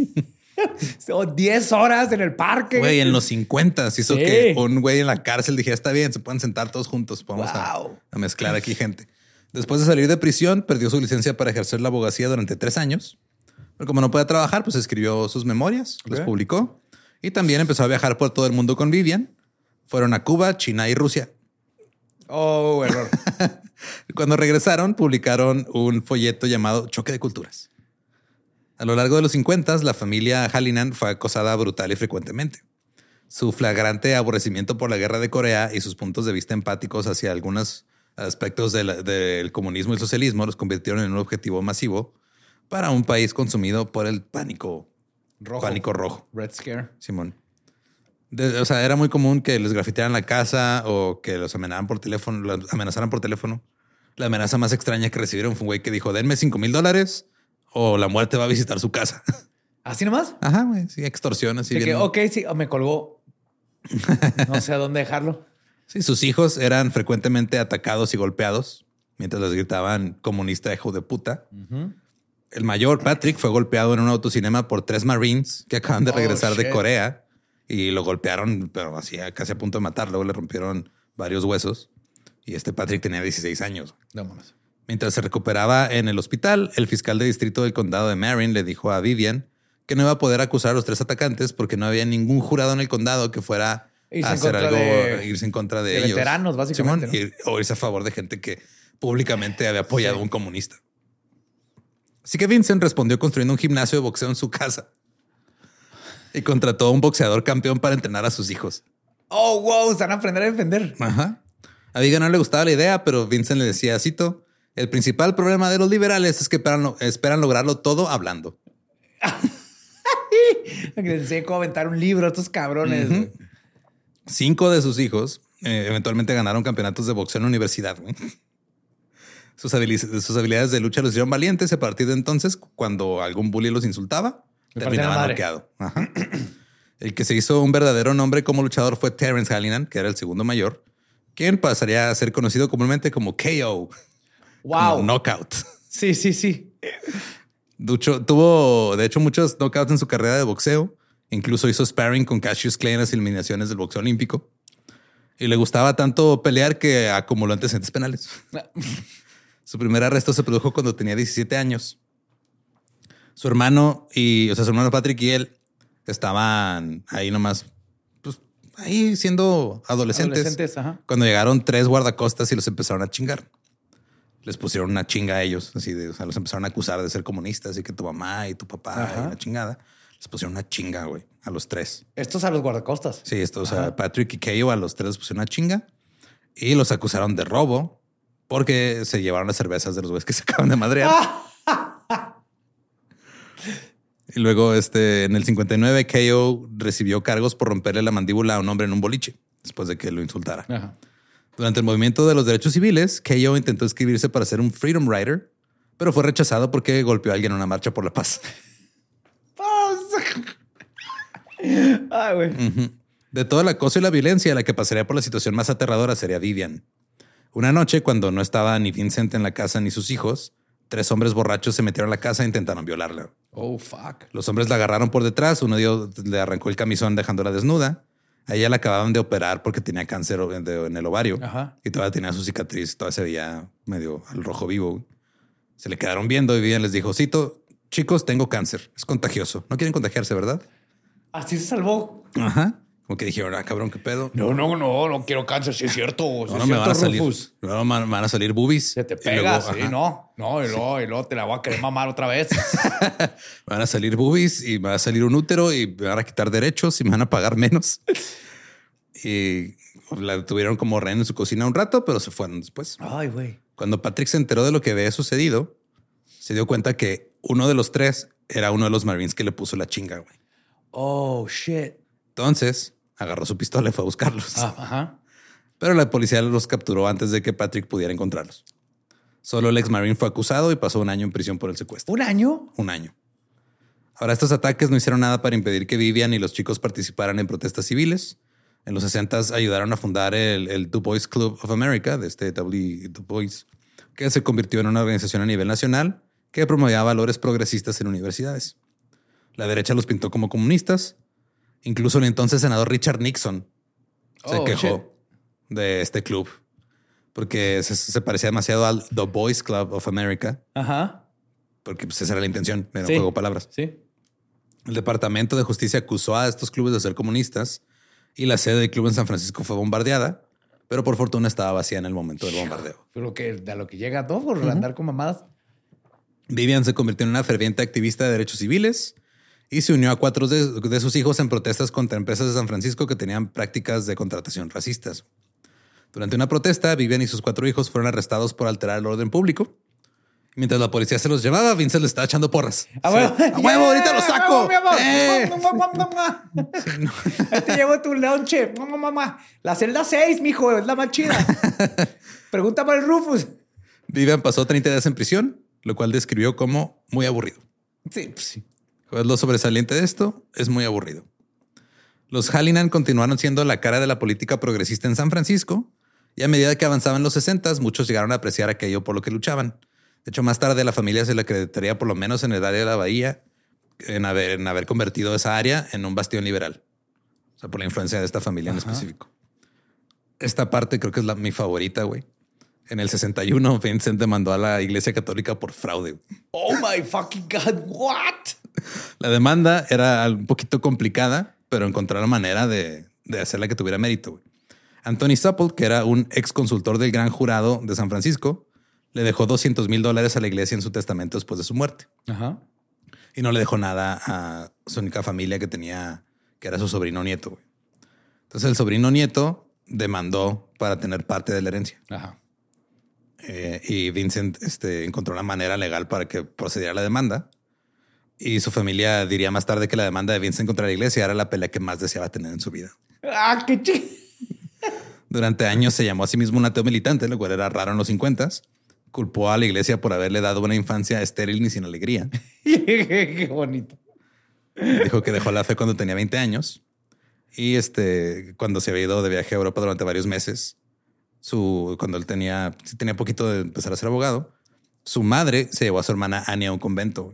O diez horas en el parque. Güey, en los cincuenta hizo sí. que un güey en la cárcel dijera, está bien, se pueden sentar todos juntos. Vamos wow. a, a mezclar aquí gente. Después de salir de prisión, perdió su licencia para ejercer la abogacía durante tres años. Pero como no podía trabajar, pues escribió sus memorias, okay. las publicó. Y también empezó a viajar por todo el mundo con Vivian. Fueron a Cuba, China y Rusia. Oh, error. Cuando regresaron, publicaron un folleto llamado Choque de Culturas. A lo largo de los cincuenta, la familia Hallinan fue acosada brutal y frecuentemente. Su flagrante aborrecimiento por la guerra de Corea y sus puntos de vista empáticos hacia algunos aspectos de la, del comunismo y el socialismo los convirtieron en un objetivo masivo para un país consumido por el pánico rojo. Pánico rojo. Red Scare. Simón. De, o sea, era muy común que les grafitearan la casa o que los amenazaran por teléfono, los amenazaran por teléfono. La amenaza más extraña que recibieron fue un güey que dijo, denme cinco mil dólares o la muerte va a visitar su casa. ¿Así nomás? Ajá, güey. Sí, extorsión. Así que, ok, sí, me colgó. No sé a dónde dejarlo. Sí, sus hijos eran frecuentemente atacados y golpeados mientras les gritaban comunista hijo de puta. Uh-huh. El mayor, Patrick, fue golpeado en un autocinema por tres Marines que acaban de regresar oh, de Corea. Y lo golpearon, pero así casi a punto de matarlo. Le rompieron varios huesos. Y este Patrick tenía dieciséis años. No mames. Mientras se recuperaba en el hospital, el fiscal de distrito del condado de Marin le dijo a Vivian que no iba a poder acusar a los tres atacantes porque no había ningún jurado en el condado que fuera irse a hacer algo, de, irse en contra de, de ellos. Veteranos, básicamente. Simón, ¿no? O irse a favor de gente que públicamente había apoyado sí. a un comunista. Así que Vincent respondió construyendo un gimnasio de boxeo en su casa. Y contrató a un boxeador campeón para entrenar a sus hijos. Oh, wow, están a aprender a defender. Ajá. A Vivian no le gustaba la idea, pero Vincent le decía, cito, el principal problema de los liberales es que esperan, esperan lograrlo todo hablando. Pensé cómo aventar un libro a estos cabrones. Uh-huh. Cinco de sus hijos eh, eventualmente ganaron campeonatos de boxeo en la universidad. Sus, habil- sus habilidades de lucha los hicieron valientes. A partir de entonces, cuando algún bully los insultaba, Me terminaba noqueado. Ajá. El que se hizo un verdadero nombre como luchador fue Terrence Hallinan, que era el segundo mayor, quien pasaría a ser conocido comúnmente como K O. Wow. Como knockout. Sí, sí, sí. Ducho, tuvo, de hecho, muchos knockouts en su carrera de boxeo. Incluso hizo sparring con Cassius Clay en las eliminaciones del boxeo olímpico. Y le gustaba tanto pelear que acumuló antecedentes penales. Su primer arresto se produjo cuando tenía diecisiete años. Su hermano y, o sea, su hermano Patrick y él estaban ahí nomás, pues ahí siendo adolescentes. Adolescentes, ajá. Cuando llegaron tres guardacostas y los empezaron a chingar. Les pusieron una chinga a ellos, así de, o sea, los empezaron a acusar de ser comunistas y que tu mamá y tu papá ajá. y una chingada. Les pusieron una chinga, güey, a los tres. Estos a los guardacostas. Sí, estos, o sea, Patrick y K O a los tres les pusieron una chinga y los acusaron de robo porque se llevaron las cervezas de los güeyes que se acaban de madrear. Y luego, este, en el cincuenta y nueve, K O recibió cargos por romperle la mandíbula a un hombre en un boliche después de que lo insultara. Ajá. Durante el movimiento de los derechos civiles, K O intentó inscribirse para ser un Freedom Rider, pero fue rechazado porque golpeó a alguien en una marcha por la paz. Ay, güey. Uh-huh. De todo el acoso y la violencia, la que pasaría por la situación más aterradora sería Vivian. Una noche, cuando no estaba ni Vincent en la casa ni sus hijos, tres hombres borrachos se metieron a la casa e intentaron violarla. Oh, fuck. Los hombres la agarraron por detrás, uno de ellos le arrancó el camisón dejándola desnuda. A ella la acababan de operar porque tenía cáncer en el ovario. Ajá. Y todavía tenía su cicatriz, todavía se veía medio al rojo vivo. Se le quedaron viendo y Vivian les dijo, cito, chicos, tengo cáncer, es contagioso. No quieren contagiarse, ¿verdad? Así se salvó. Ajá. Como que dijeron, ah, cabrón, qué pedo. No, no, no, no quiero cáncer, si es cierto. Si no, no es me cierto, van a salir. Rufus. No, me van a salir boobies. Se te Y pega, luego, sí, ajá. no. No, y luego, y luego te la voy a querer mamar otra vez. Me van a salir boobies y me va a salir un útero y me van a quitar derechos y me van a pagar menos. Y la tuvieron como rehén en su cocina un rato, pero se fueron después. Ay, güey. Cuando Patrick se enteró de lo que había sucedido, se dio cuenta que uno de los tres era uno de los Marines que le puso la chinga, güey. Oh, shit. Entonces agarró su pistola y fue a buscarlos. Ah, ajá. Pero la policía los capturó antes de que Patrick pudiera encontrarlos. Solo el ex Marine fue acusado y pasó un año en prisión por el secuestro. ¿Un año? Un año. Ahora, estos ataques no hicieron nada para impedir que Vivian y los chicos participaran en protestas civiles. En los sesentas ayudaron a fundar el, el Du Bois Club of America, de este W. Du Bois, que se convirtió en una organización a nivel nacional que promovía valores progresistas en universidades. La derecha los pintó como comunistas. Incluso el entonces senador Richard Nixon se Oh, quejó shit. de este club porque se, se parecía demasiado al The Boys Club of America, Ajá. porque pues, esa era la intención, era un Sí. juego de palabras. Sí. El Departamento de Justicia acusó a estos clubes de ser comunistas y la sede del club en San Francisco fue bombardeada, pero por fortuna estaba vacía en el momento del bombardeo. Pero lo que, a lo que llega todo por andar con mamadas. Vivian se convirtió en una ferviente activista de derechos civiles y se unió a cuatro de, de sus hijos en protestas contra empresas de San Francisco que tenían prácticas de contratación racistas. Durante una protesta, Vivian y sus cuatro hijos fueron arrestados por alterar el orden público. Mientras la policía se los llevaba, Vincent le estaba echando porras. ¡A huevo! Sí. ¡A huevo! ¡Ahorita lo saco! ¡Mi amor! ¡Eh! Sí, no. Ahí te llevo tu lonche. Mamá, mamá. La celda seis, mijo, es la más chida. Pregunta por el Rufus. Vivian pasó treinta días en prisión, lo cual describió como muy aburrido. Sí, pues sí. Pues lo sobresaliente de esto es muy aburrido. Los Hallinan continuaron siendo la cara de la política progresista en San Francisco y a medida que avanzaban los sesentas, muchos llegaron a apreciar aquello por lo que luchaban. De hecho, más tarde la familia se le acreditaría, por lo menos en el área de la bahía, en haber, en haber convertido esa área en un bastión liberal. O sea, por la influencia de esta familia en Ajá. específico. Esta parte creo que es la, mi favorita, güey. En el sesenta y uno, Vincent demandó a la Iglesia Católica por fraude. Oh my fucking God. What? La demanda era un poquito complicada, pero encontraron manera de, de hacerla que tuviera mérito. Güey. Anthony Supple, que era un ex consultor del Gran Jurado de San Francisco, le dejó doscientos mil dólares a la iglesia en su testamento después de su muerte. Ajá. Y no le dejó nada a su única familia que tenía, que era su sobrino nieto. Güey. Entonces el sobrino nieto demandó para tener parte de la herencia. Ajá. Eh, y Vincent este, encontró una manera legal para que procediera la demanda. Y su familia diría más tarde que la demanda de Vincent contra la iglesia era la pelea que más deseaba tener en su vida. Ah, qué ch... Durante años se llamó a sí mismo un ateo militante, lo cual era raro en los cincuentas. Culpó a la iglesia por haberle dado una infancia estéril ni sin alegría. Qué bonito. Dijo que dejó la fe cuando tenía veinte años. Y este, cuando se había ido de viaje a Europa durante varios meses, su, cuando él tenía, tenía poquito de empezar a ser abogado, su madre se llevó a su hermana Annie a un convento.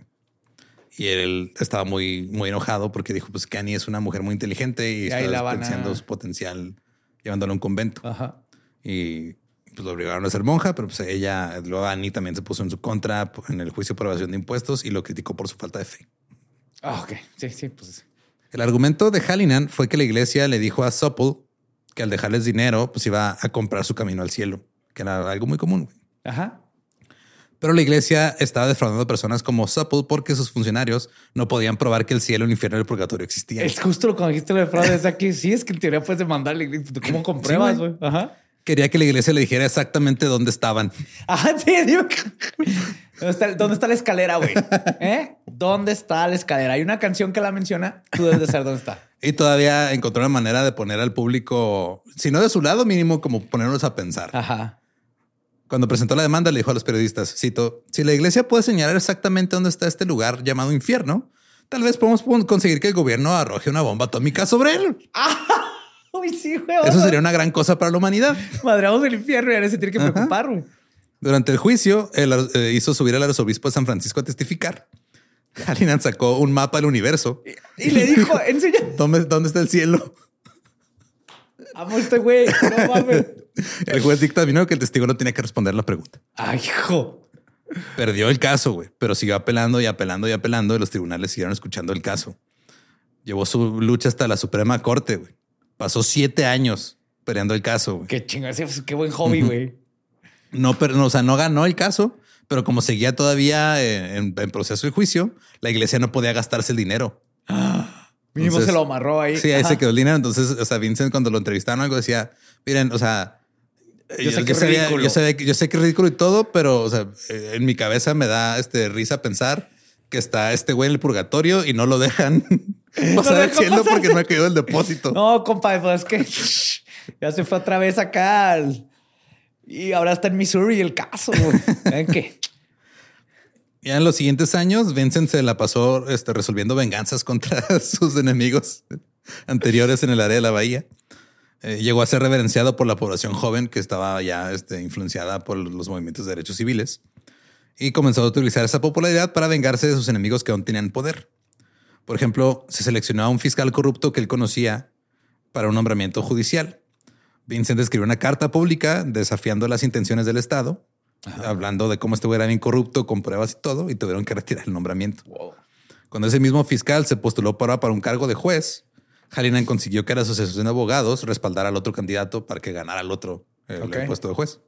Y él estaba muy, muy enojado porque dijo pues que Annie es una mujer muy inteligente y, Y ahí está la van a- desperdiciando su potencial llevándola a un convento. Ajá. Y pues lo obligaron a ser monja, pero pues ella, luego Annie también se puso en su contra en el juicio por evasión de impuestos y lo criticó por su falta de fe. Ah, ok. Sí, sí, pues. El argumento de Hallinan fue que la iglesia le dijo a Supple que al dejarles dinero, pues iba a comprar su camino al cielo, que era algo muy común. Güey. Ajá. Pero la iglesia estaba defraudando a personas como Supple porque sus funcionarios no podían probar que el cielo, el infierno y el purgatorio existían. Es justo lo que dijiste lo de fraude. Es aquí. Sí, es que en teoría puedes demandarle. ¿Cómo compruebas, Sí, güey. güey? Ajá. Quería que la iglesia le dijera exactamente dónde estaban. Ajá, sí, digo. ¿Dónde está, dónde está la escalera, güey? ¿Eh? ¿Dónde está la escalera? Hay una canción que la menciona. Tú debes de saber dónde está. Y todavía encontró una manera de poner al público, si no de su lado, mínimo como ponerlos a pensar. Ajá. Cuando presentó la demanda, le dijo a los periodistas, cito, si la iglesia puede señalar exactamente dónde está este lugar llamado infierno, tal vez podemos conseguir que el gobierno arroje una bomba atómica sobre él. Uy, sí, güey. Eso sería una gran cosa para la humanidad. Madreamos el infierno y ahora se tiene que preocupar, güey. Durante el juicio, él eh, hizo subir al arzobispo de San Francisco a testificar. Hallinan sacó un mapa del universo. Y, y le dijo, enseña. ¿Dónde, ¿Dónde está el cielo? Amo a este güey. No mames. El juez dictaminó que el testigo no tenía que responder la pregunta. Ay, hijo. Perdió el caso, güey, pero siguió apelando y apelando y apelando y los tribunales siguieron escuchando el caso. Llevó su lucha hasta la Suprema Corte, güey. Pasó siete años peleando el caso, güey. Qué chingada, qué buen hobby, güey. No, pero no, o sea, no ganó el caso, pero como seguía todavía en, en proceso de juicio, la iglesia no podía gastarse el dinero. Mínimo Entonces, se lo amarró ahí. Sí, ahí Ajá. se quedó el dinero. Entonces, o sea, Vincent, cuando lo entrevistaron algo, decía, miren, o sea, yo, sé que es sabía, ridículo. yo, sé, yo sé que es ridículo y todo, pero o sea, en mi cabeza me da este, risa pensar que está este güey en el purgatorio y no lo dejan pasar No al cielo pasar. porque no ha caído el depósito. No, compa, pues es que ya se fue otra vez acá al- y ahora está en Missouri el caso. ¿Ven qué? Ya en los siguientes años, Vincent se la pasó este, resolviendo venganzas contra sus enemigos anteriores en el área de la bahía. Eh, llegó a ser reverenciado por la población joven que estaba ya este, influenciada por los movimientos de derechos civiles y comenzó a utilizar esa popularidad para vengarse de sus enemigos que aún tenían poder. Por ejemplo, se seleccionó a un fiscal corrupto que él conocía para un nombramiento judicial. Vincent escribió una carta pública desafiando las intenciones del Estado, Ajá. hablando de cómo este güey era bien corrupto, con pruebas y todo, y tuvieron que retirar el nombramiento. Wow. Cuando ese mismo fiscal se postuló para, para un cargo de juez, Hallinan consiguió que la Asociación de Abogados respaldara al otro candidato para que ganara al otro el, okay. el puesto de juez.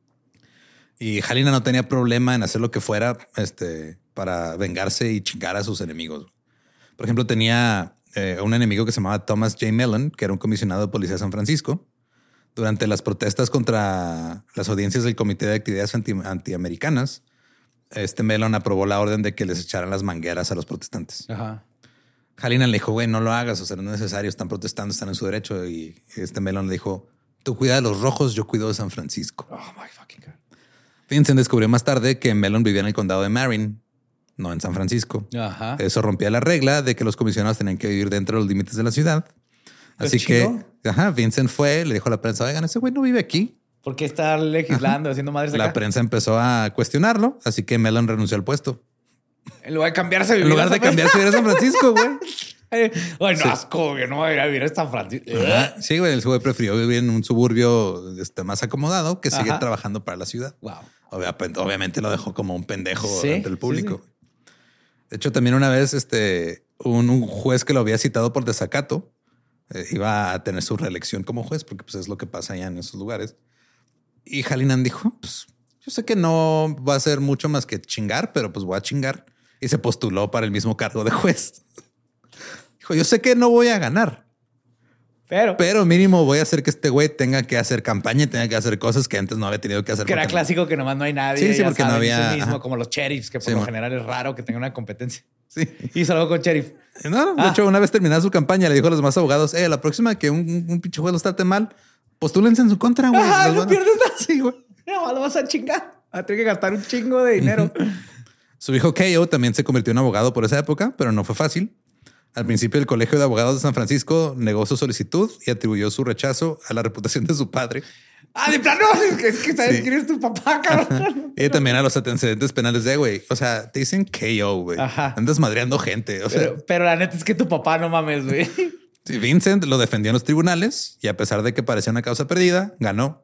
Y Hallinan no tenía problema en hacer lo que fuera este, para vengarse y chingar a sus enemigos. Por ejemplo, tenía eh, un enemigo que se llamaba Thomas J. Mellon, que era un comisionado de policía de San Francisco. Durante las protestas contra las audiencias del Comité de Actividades anti Antiamericanas, este Mellon aprobó la orden de que les echaran las mangueras a los protestantes. Ajá. Hallinan le dijo, güey, no lo hagas, o sea, no es necesario, están protestando, están en su derecho. Y este Mellon le dijo, tú cuida de los rojos, yo cuido de San Francisco. Oh, my fucking God. Vincent descubrió más tarde que Mellon vivía en el condado de Marin, no en San Francisco. Ajá. Eso rompía la regla de que los comisionados tenían que vivir dentro de los límites de la ciudad. Así que ajá, Vincent fue, le dijo a la prensa, oigan, ese güey no vive aquí. ¿Por qué está legislando, ajá. haciendo madres acá? La prensa empezó a cuestionarlo, así que Mellon renunció al puesto. En lugar de cambiarse a vivir En lugar de cambiarse a vivir a San Francisco, güey. Ay, no, sí. asco, güey, no voy a ir a vivir a San Francisco. Ajá. Sí, güey, el güey prefirió vivir en un suburbio este, más acomodado que seguir ajá. trabajando para la ciudad. Wow. Obviamente, obviamente lo dejó como un pendejo ¿Sí? ante el público. Sí, sí. De hecho, también una vez este, un, un juez que lo había citado por desacato eh, iba a tener su reelección como juez, porque pues, es lo que pasa allá en esos lugares. Y Hallinan dijo, pues yo sé que no va a ser mucho más que chingar, pero pues voy a chingar. Y se postuló para el mismo cargo de juez. Dijo, yo sé que no voy a ganar, pero, pero mínimo voy a hacer que este güey tenga que hacer campaña y tenga que hacer cosas que antes no había tenido que hacer. Que era clásico no... que nomás no hay nadie. Sí, sí, porque no había... Mismo, como los sheriffs, que por sí, lo general es raro que tengan una competencia. Sí. Hizo algo con sheriff. No, de ah. hecho, una vez terminada su campaña, le dijo a los demás abogados, eh, la próxima que un, un pinche juez los trate mal, postúlense en su contra, güey. Ajá, no pierdes nada. Sí, güey. No, lo vas a chingar. Va a tener que gastar un chingo de dinero. Su hijo K O también se convirtió en abogado por esa época, pero no fue fácil. Al principio, el Colegio de Abogados de San Francisco negó su solicitud y atribuyó su rechazo a la reputación de su padre. Ah, de plano, es que sabes sí. quién es tu papá, cabrón. Y también a los antecedentes penales de, güey, o sea, te dicen K O, güey. Andas madreando gente. O sea, pero, pero la neta es que tu papá no mames, güey. Sí, Vincent lo defendió en los tribunales y a pesar de que parecía una causa perdida, ganó.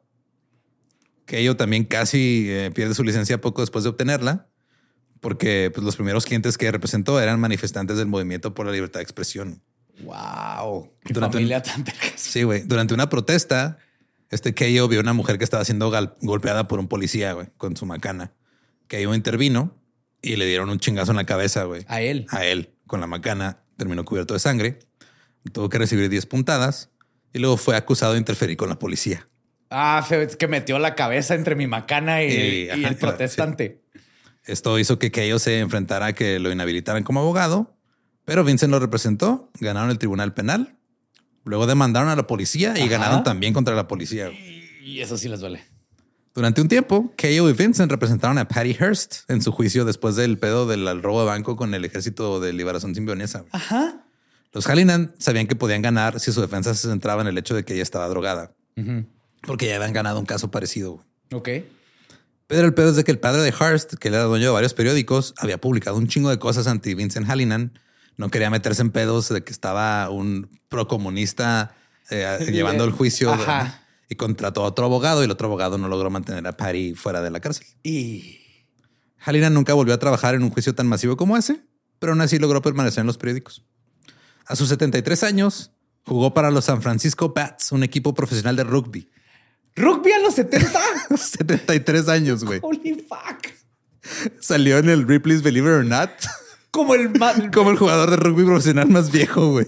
K O también casi eh, pierde su licencia poco después de obtenerla, porque pues, los primeros clientes que representó eran manifestantes del movimiento por la libertad de expresión. Wow. Qué durante familia un, tan vergas. Sí, güey. Durante una protesta, este K O vio una mujer que estaba siendo golpeada por un policía, güey, con su macana. K O intervino y le dieron un chingazo en la cabeza, güey. A él. A él, con la macana. Terminó cubierto de sangre. Tuvo que recibir diez puntadas y luego fue acusado de interferir con la policía. Ah, es que metió la cabeza entre mi macana y, y, ajá, y el protestante. Sí. Esto hizo que K O se enfrentara a que lo inhabilitaran como abogado, pero Vincent lo representó, ganaron el tribunal penal, luego demandaron a la policía y ajá. ganaron también contra la policía. Y eso sí les duele. Durante un tiempo, Keogh y Vincent representaron a Patty Hearst en su juicio después del pedo del robo de banco con el Ejército de Liberación Simbionesa. Ajá. Los Hallinan sabían que podían ganar si su defensa se centraba en el hecho de que ella estaba drogada. Uh-huh. Porque ya habían ganado un caso parecido. Ok. Pero el pedo es de que el padre de Hearst, que era dueño de varios periódicos, había publicado un chingo de cosas anti Vincent Hallinan. No quería meterse en pedos de que estaba un procomunista eh, llevando el juicio de, y contrató a otro abogado y el otro abogado no logró mantener a Patty fuera de la cárcel. Y Hallinan nunca volvió a trabajar en un juicio tan masivo como ese, pero aún así logró permanecer en los periódicos. A sus setenta y tres años, jugó para los San Francisco Bats, un equipo profesional de rugby. ¿Rugby a los setenta? setenta y tres años, güey. Holy fuck. Salió en el Ripley's Believe It or Not. Como el, Como el jugador de rugby profesional más viejo, güey.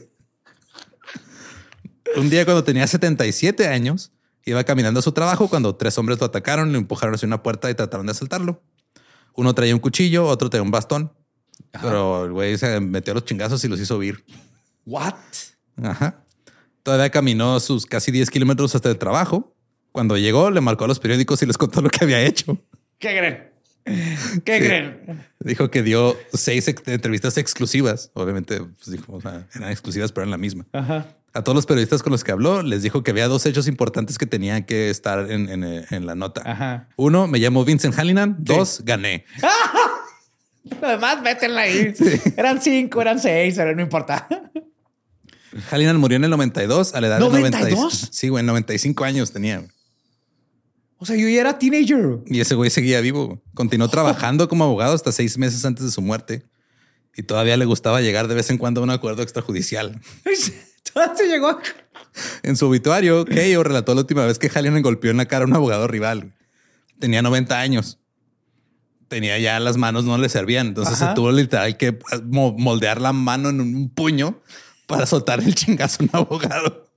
Un día cuando tenía setenta y siete años, iba caminando a su trabajo cuando tres hombres lo atacaron, lo empujaron hacia una puerta y trataron de asaltarlo. Uno traía un cuchillo, otro traía un bastón. Ajá. Pero el güey se metió a los chingazos y los hizo huir. What? Ajá. Todavía caminó sus casi diez kilómetros hasta el trabajo. Cuando llegó, le marcó a los periódicos y les contó lo que había hecho. ¿Qué creen? ¿Qué sí. creen? Dijo que dio seis ex- entrevistas exclusivas. Obviamente, pues dijo, o sea, eran exclusivas, pero eran la misma. Ajá. A todos los periodistas con los que habló, les dijo que había dos hechos importantes que tenían que estar en, en, en la nota. Ajá. Uno, me llamo Vincent Hallinan. Sí. Dos, gané. Además, vétenla ahí. Sí. Eran cinco, eran seis, pero no importa. Hallinan murió en el noventa y dos a la edad ¿noventa y dos? de noventa y cinco. Sí, güey, noventa y cinco años tenía. O sea, yo ya era teenager. Y ese güey seguía vivo. Continuó trabajando como abogado hasta seis meses antes de su muerte. Y todavía le gustaba llegar de vez en cuando a un acuerdo extrajudicial. ¿Todavía se llegó? En su obituario, Keogh relató la última vez que Hallinan golpeó en la cara a un abogado rival. Tenía noventa años. Tenía ya las manos, no le servían. Entonces Ajá. se tuvo literal que moldear la mano en un puño para soltar el chingazo a un abogado.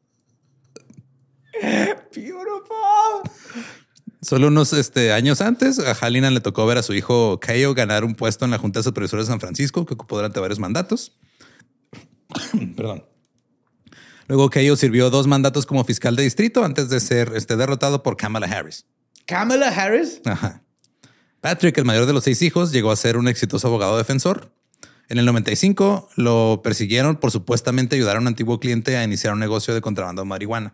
Beautiful. Solo unos este, años antes, a Hallinan le tocó ver a su hijo Keogh ganar un puesto en la Junta de Supervisores de San Francisco, que ocupó durante varios mandatos. Perdón. Luego Keogh sirvió dos mandatos como fiscal de distrito antes de ser este, derrotado por Kamala Harris. ¿Kamala Harris? Ajá. Patrick, el mayor de los seis hijos, llegó a ser un exitoso abogado defensor. En el noventa y cinco lo persiguieron por supuestamente ayudar a un antiguo cliente a iniciar un negocio de contrabando de marihuana.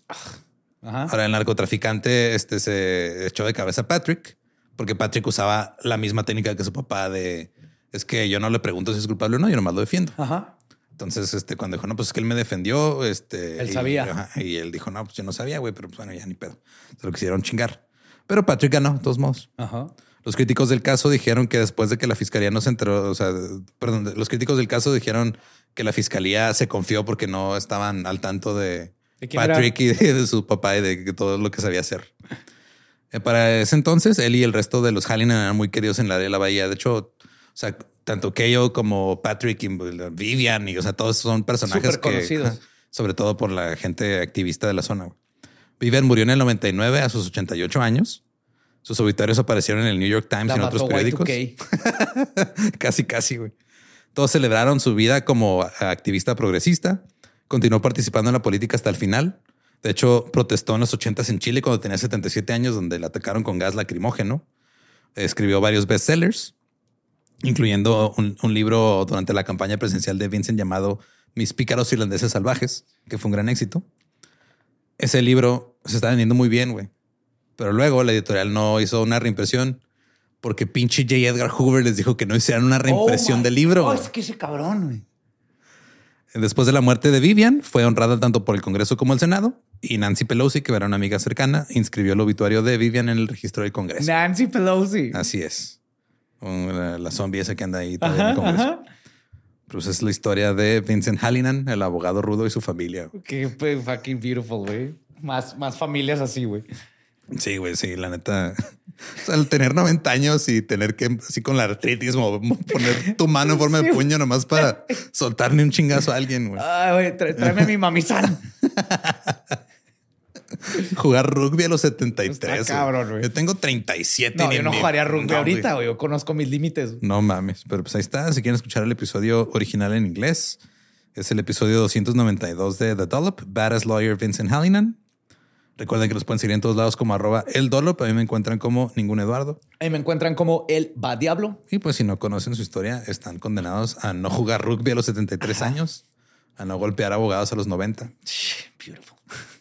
Ajá. Ahora el narcotraficante este, se echó de cabeza a Patrick porque Patrick usaba la misma técnica que su papá de es que yo no le pregunto si es culpable o no, yo nomás lo defiendo. Ajá. Entonces, este, cuando dijo, no, pues es que él me defendió, este, él y, sabía. Ajá, y él dijo, no, pues yo no sabía, güey, pero pues bueno, ya ni pedo. Se lo quisieron chingar. Pero Patrick ganó, de todos modos. Ajá. Los críticos del caso dijeron que después de que la fiscalía no se enteró, o sea, perdón, los críticos del caso dijeron que la fiscalía se confió porque no estaban al tanto de, ¿De Patrick era? y de, de su papá y de todo lo que sabía hacer. Eh, para ese entonces, él y el resto de los Hallinan eran muy queridos en la área de la bahía. De hecho, o sea, tanto Keogh como Patrick y Vivian y, o sea, todos son personajes súper conocidos, que, sobre todo por la gente activista de la zona. Vivian murió en el noventa y nueve a sus ochenta y ocho años. Sus obituarios aparecieron en el New York Times y en otros periódicos. casi, casi, güey. Todos celebraron su vida como activista progresista. Continuó participando en la política hasta el final. De hecho, protestó en los ochentas en Chile cuando tenía setenta y siete años, donde le atacaron con gas lacrimógeno. Escribió varios bestsellers, incluyendo un, un libro durante la campaña presidencial de Vincent llamado Mis pícaros irlandeses salvajes, que fue un gran éxito. Ese libro se está vendiendo muy bien, güey. Pero luego la editorial no hizo una reimpresión porque pinche J. Edgar Hoover les dijo que no hicieran una reimpresión oh del libro. Oh, es que ese cabrón, güey. Después de la muerte de Vivian, fue honrada tanto por el Congreso como el Senado. Y Nancy Pelosi, que era una amiga cercana, inscribió el obituario de Vivian en el registro del Congreso. Nancy Pelosi. Así es. La, la zombie esa que anda ahí todavía ajá, en el Congreso. Ajá. Pues es la historia de Vincent Hallinan, el abogado rudo y su familia. Qué fucking beautiful, güey. Más, más familias así, güey. Sí, güey, sí, la neta. O sea, el tener noventa años y tener que, así con la artritis, poner tu mano en forma sí, de puño nomás para soltarle un chingazo a alguien, güey. Ay, güey, trá, tráeme a mi mamizán. Jugar rugby a los setenta y tres. Está cabrón, güey. Yo tengo treinta y siete. No, yo no mi... jugaría rugby no, ahorita, güey. Yo conozco mis límites. No mames, pero pues ahí está. Si quieren escuchar el episodio original en inglés, es el episodio doscientos noventa y dos de The Dollop, Badass Lawyer Vincent Hallinan. Recuerden que los pueden seguir en todos lados como arroba el Dolop. A mí me encuentran como ningún Eduardo. Ahí me encuentran como el Va Diablo. Y pues si no conocen su historia, están condenados a no jugar rugby a los setenta y tres Ajá. años, a no golpear abogados a los noventa. Beautiful.